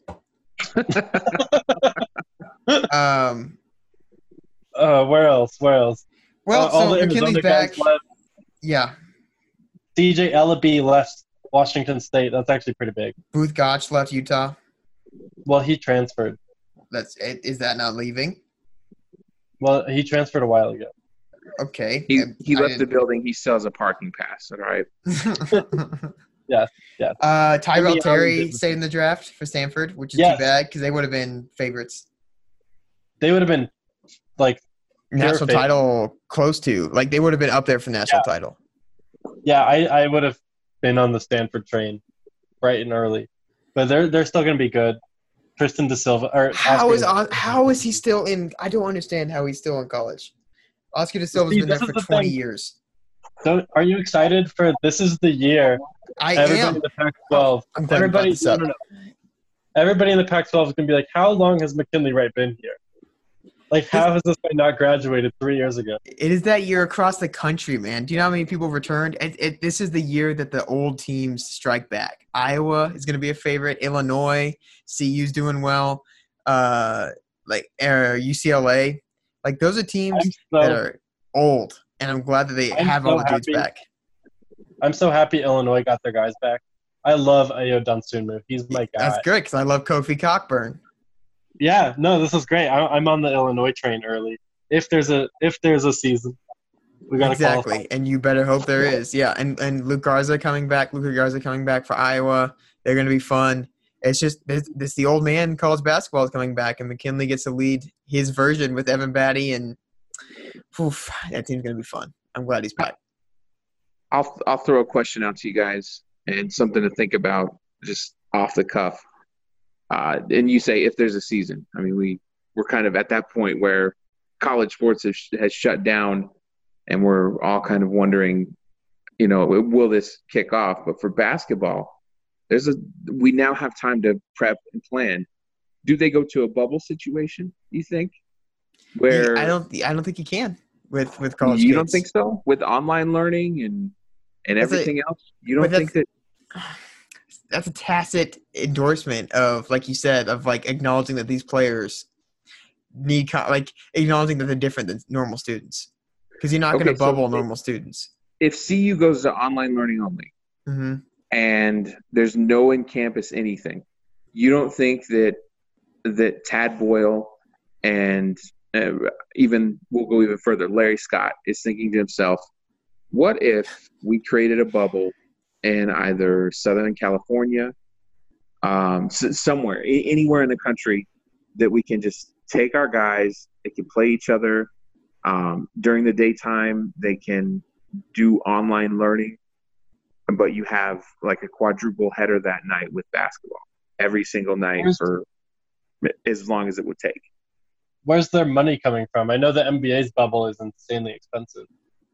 um. Uh, where else? Where else? Well, Uh, all so the McKinley's Arizona back. guys left. Yeah. C J Ellaby left Washington State. That's actually pretty big. Booth Gotch left Utah. Well, he transferred. That's is that not leaving? Well, he transferred a while ago. Okay. He I- he I left the didn't- building. He still has a parking pass. All right. Yes, yes. Uh, Tyrell Maybe Terry I'll- stayed in the draft for Stanford, which is Yes. too bad because they would have been favorites. They would have been like national favorite. title close to. Like they would have been up there for national Yeah. title. Yeah, I, I would have been on the Stanford train bright and early. But they're they're still going to be good. Tristan Da Silva. Or How Oscar is Da- how is he still in? I don't understand how he's still in college. Oscar Da Silva's See, been there this for is the twenty thing. years. Don't, are you excited for this is the year I everybody am. in the Pac twelve I'm glad you brought everybody this no, up. no, no. Everybody in the Pac twelve is going to be like, how long has McKinley Wright been here? Like, how has this guy not graduated three years ago? It is that year across the country, man. Do you know how many people returned? It, it, this is the year that the old teams strike back. Iowa is going to be a favorite. Illinois, C U's doing well. Uh, like uh, U C L A, like those are teams I'm so, that are old, and I'm glad that they I'm have so all the dudes happy. back. I'm so happy Illinois got their guys back. I love Ayo Dunsunmu. He's my guy. That's good because I love Kofi Cockburn. Yeah, no, this is great. I, I'm on the Illinois train early. If there's a if there's a season, we got to Exactly, qualify. and you better hope there is. Yeah, and and Luke Garza coming back. Luke Garza coming back for Iowa. They're going to be fun. It's just this, this the old man college basketball is coming back, and McKinley gets to lead his version with Evan Batty, and oof, that team's going to be fun. I'm glad he's back. I'll I'll throw a question out to you guys and something to think about just off the cuff. Uh, and you say if there's a season. I mean, we we're kind of at that point where college sports has, has shut down, and we're all kind of wondering, you know, will this kick off? But for basketball, there's a we now have time to prep and plan. Do they go to a bubble situation? You think? Where I don't I don't think you can with with college. you kids. don't think so with online learning and and That's a- everything else? You don't but think that? That's a tacit endorsement of, like you said, of like acknowledging that these players need co- like acknowledging that they're different than normal students because you're not Okay, going to so bubble if- normal students. If C U goes to online learning only, Mm-hmm. and there's no in-campus anything, you don't think that that Tad Boyle and uh, even we'll go even further, Larry Scott is thinking to himself, what if we created a bubble in either Southern California, um, s- somewhere, a- anywhere in the country that we can just take our guys, they can play each other um, during the daytime, they can do online learning, but you have like a quadruple header that night with basketball every single night Where's- for as long as it would take. Where's their money coming from? I know the N B A's bubble is insanely expensive.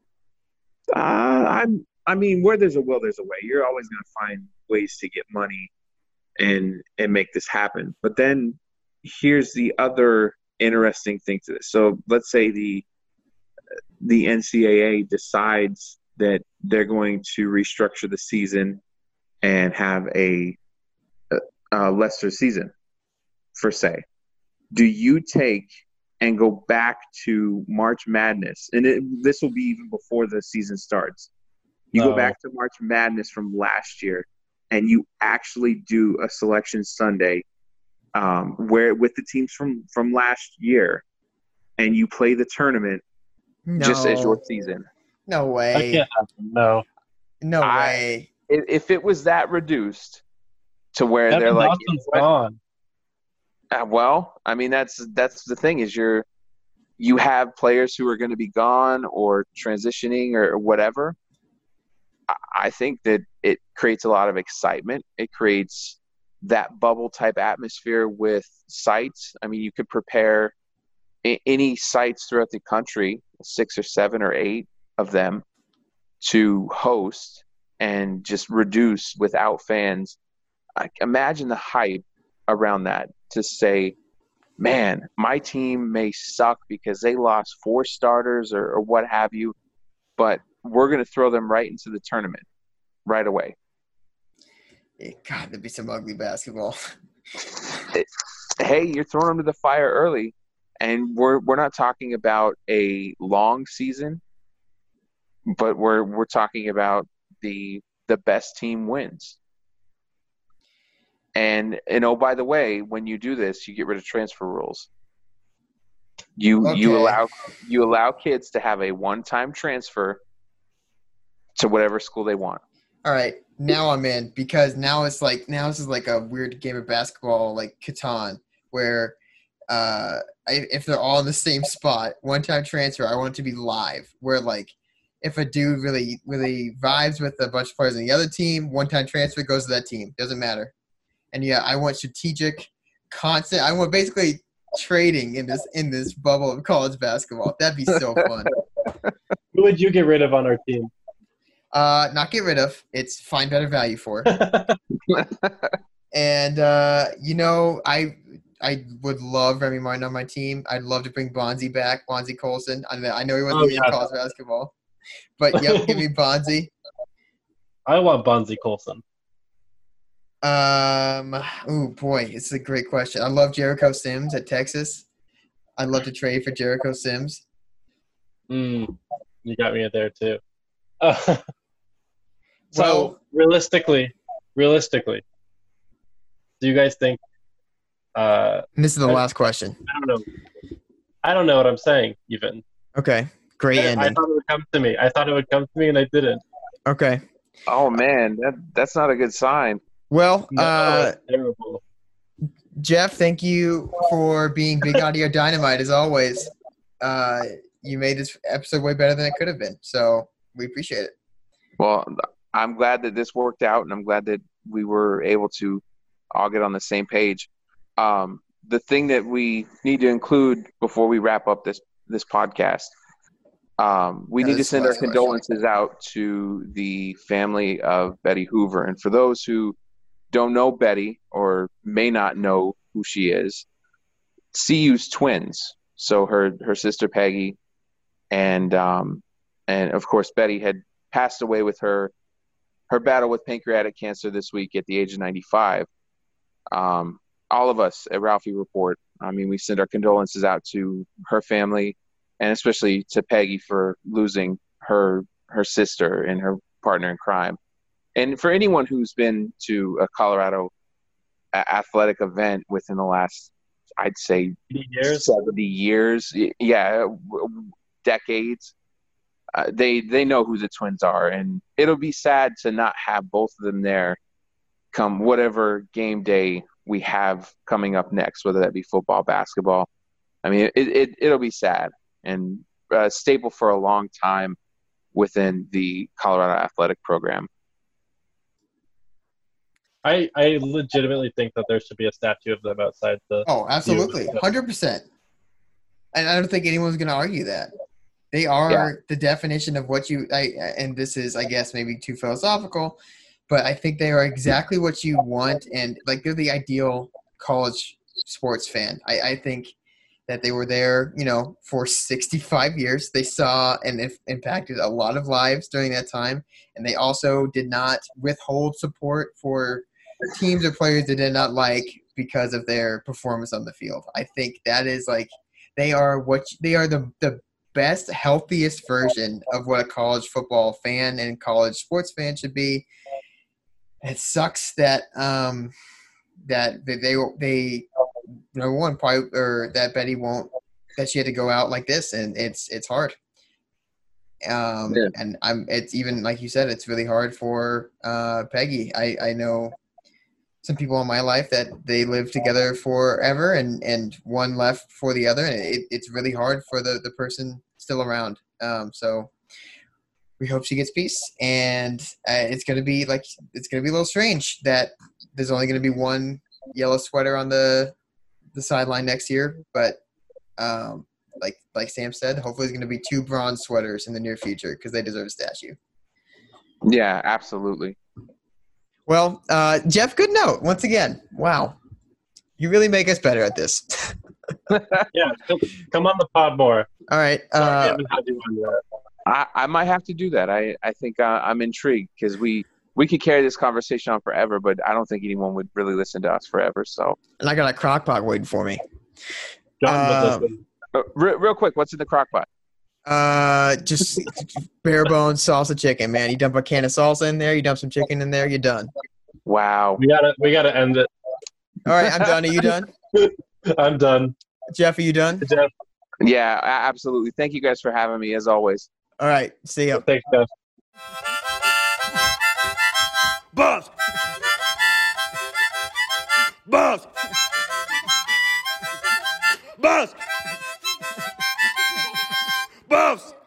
Uh, I'm. I mean, where there's a will, there's a way. You're always going to find ways to get money and and make this happen. But then here's the other interesting thing to this. So let's say the the N C double A decides that they're going to restructure the season and have a, a, a lesser season, per se. Do you take and go back to March Madness? And it, this will be even before the season starts. You No. go back to March Madness from last year, and you actually do a selection Sunday um, where with the teams from, from last year, and you play the tournament No, just as your season. no That way, can't happen. No. no I- way. If, if it was that reduced to where they're Evan like, Dawson's gone. Uh, well, I mean, that's that's the thing is you're you have players who are going to be gone or transitioning or whatever. I, I think that it creates a lot of excitement. It creates that bubble type atmosphere with sites. I mean, you could prepare a- any sites throughout the country, six or seven or eight of them, to host and just reduce without fans. I, imagine the hype around that to say, man, my team may suck because they lost four starters or, or what have you, but we're going to throw them right into the tournament right away. God, that'd be some ugly basketball. Hey, you're throwing them to the fire early, and we're we're not talking about a long season, but we're we're talking about the the best team wins. And and oh, by the way, when you do this, you get rid of transfer rules. You you Okay. allow you allow kids to have a one-time transfer to whatever school they want. All right, now I'm in because now it's like now this is like a weird game of basketball like Catan where uh, I, if they're all in the same spot, one-time transfer, I want it to be live. Where like, if a dude really really vibes with a bunch of players on the other team, one-time transfer goes to that team. Doesn't matter. And yeah, I want strategic, constant. I want basically trading in this in this bubble of college basketball. That'd be so fun. Who would you get rid of on our team? Uh, not get rid of. It's find better value for. And uh, you know, I I would love Remy Martin on my team. I'd love to bring Bonzi back, Bonzi Colson. I mean, I know he wasn't Oh, in yeah. college basketball, but yep, give me Bonzi. I want Bonzi Colson. Um, oh boy, it's a great question. I love Jericho Sims at Texas. I'd love to trade for Jericho Sims. Mm, you got me there too. Uh, so Well- realistically, realistically, do you guys think? Uh, And this is the I- last question. I don't know. I don't know what I'm saying. Even Okay, great I, I ending. thought it would come to me. I thought it would come to me, and I didn't. Okay. Oh man, that that's not a good sign. Well, No, uh, it's terrible. Jeff, thank you for being big audio dynamite as always. Uh, you made this episode way better than it could have been, so we appreciate it. Well, I'm glad that this worked out, and I'm glad that we were able to all get on the same page. Um, the thing that we need to include before we wrap up this this podcast, um, we Yeah, need to this send our last question. condolences out to the family of Betty Hoover. And for those who don't know Betty or may not know who she is, C U's twins. So her her sister Peggy, and um, and of course Betty had passed away with her her battle with pancreatic cancer this week at the age of ninety-five. Um, all of us at Ralphie Report, I mean, we send our condolences out to her family, and especially to Peggy for losing her her sister and her partner in crime. And for anyone who's been to a Colorado a- athletic event within the last, I'd say, Years. seventy years, y- yeah, w- decades, uh, they they know who the twins are, and it'll be sad to not have both of them there come whatever game day we have coming up next, whether that be football, basketball. I mean, it, it it'll be sad and a staple for a long time within the Colorado athletic program. I, I legitimately think that there should be a statue of them outside the. Oh, absolutely, one hundred percent. And I don't think anyone's going to argue that. They are Yeah. the definition of what you I, – and this is, I guess, maybe too philosophical, but I think they are exactly what you want, and, like, they're the ideal college sports fan. I, I think that they were there, you know, for sixty-five years. They saw and if impacted a lot of lives during that time, and they also did not withhold support for teams or players they did not like because of their performance on the field. I think that is, like, they are what – they are the the – best, healthiest version of what a college football fan and college sports fan should be. It sucks that um, that they they, they number one probably or that Betty won't that she had to go out like this, and it's it's hard. Um, Yeah. and I'm it's even like you said, it's really hard for uh, Peggy. I I know some people in my life that they live together forever, and, and one left for the other, and it, it's really hard for the, the person still around. Um, so we hope she gets peace, and uh, it's gonna be like it's gonna be a little strange that there's only gonna be one yellow sweater on the the sideline next year, but um, like like Sam said, hopefully there's gonna be two bronze sweaters in the near future because they deserve a statue. Yeah, absolutely. Well, uh, Jeff, good note once again. Wow, you really make us better at this. Yeah, come, come on the pod more. All right. Sorry, we Uh, haven't had you on yet. I, I might have to do that. I, I think uh, I'm intrigued because we, we could carry this conversation on forever, but I don't think anyone would really listen to us forever. So, and I got a crock pot waiting for me. John would um, listen. uh, re- real quick, what's in the crock pot? Uh, just bare bones salsa chicken, man. You dump a can of salsa in there, you dump some chicken in there, you're done. Wow. We gotta we gotta end it. All right, I'm done. Are you done? I'm done. Jeff, are you done? Jeff, Yeah, a- absolutely. Thank you guys for having me as always. All right, see ya. thanks, Jeff. Buzz! Buzz! Buzz! Buzz.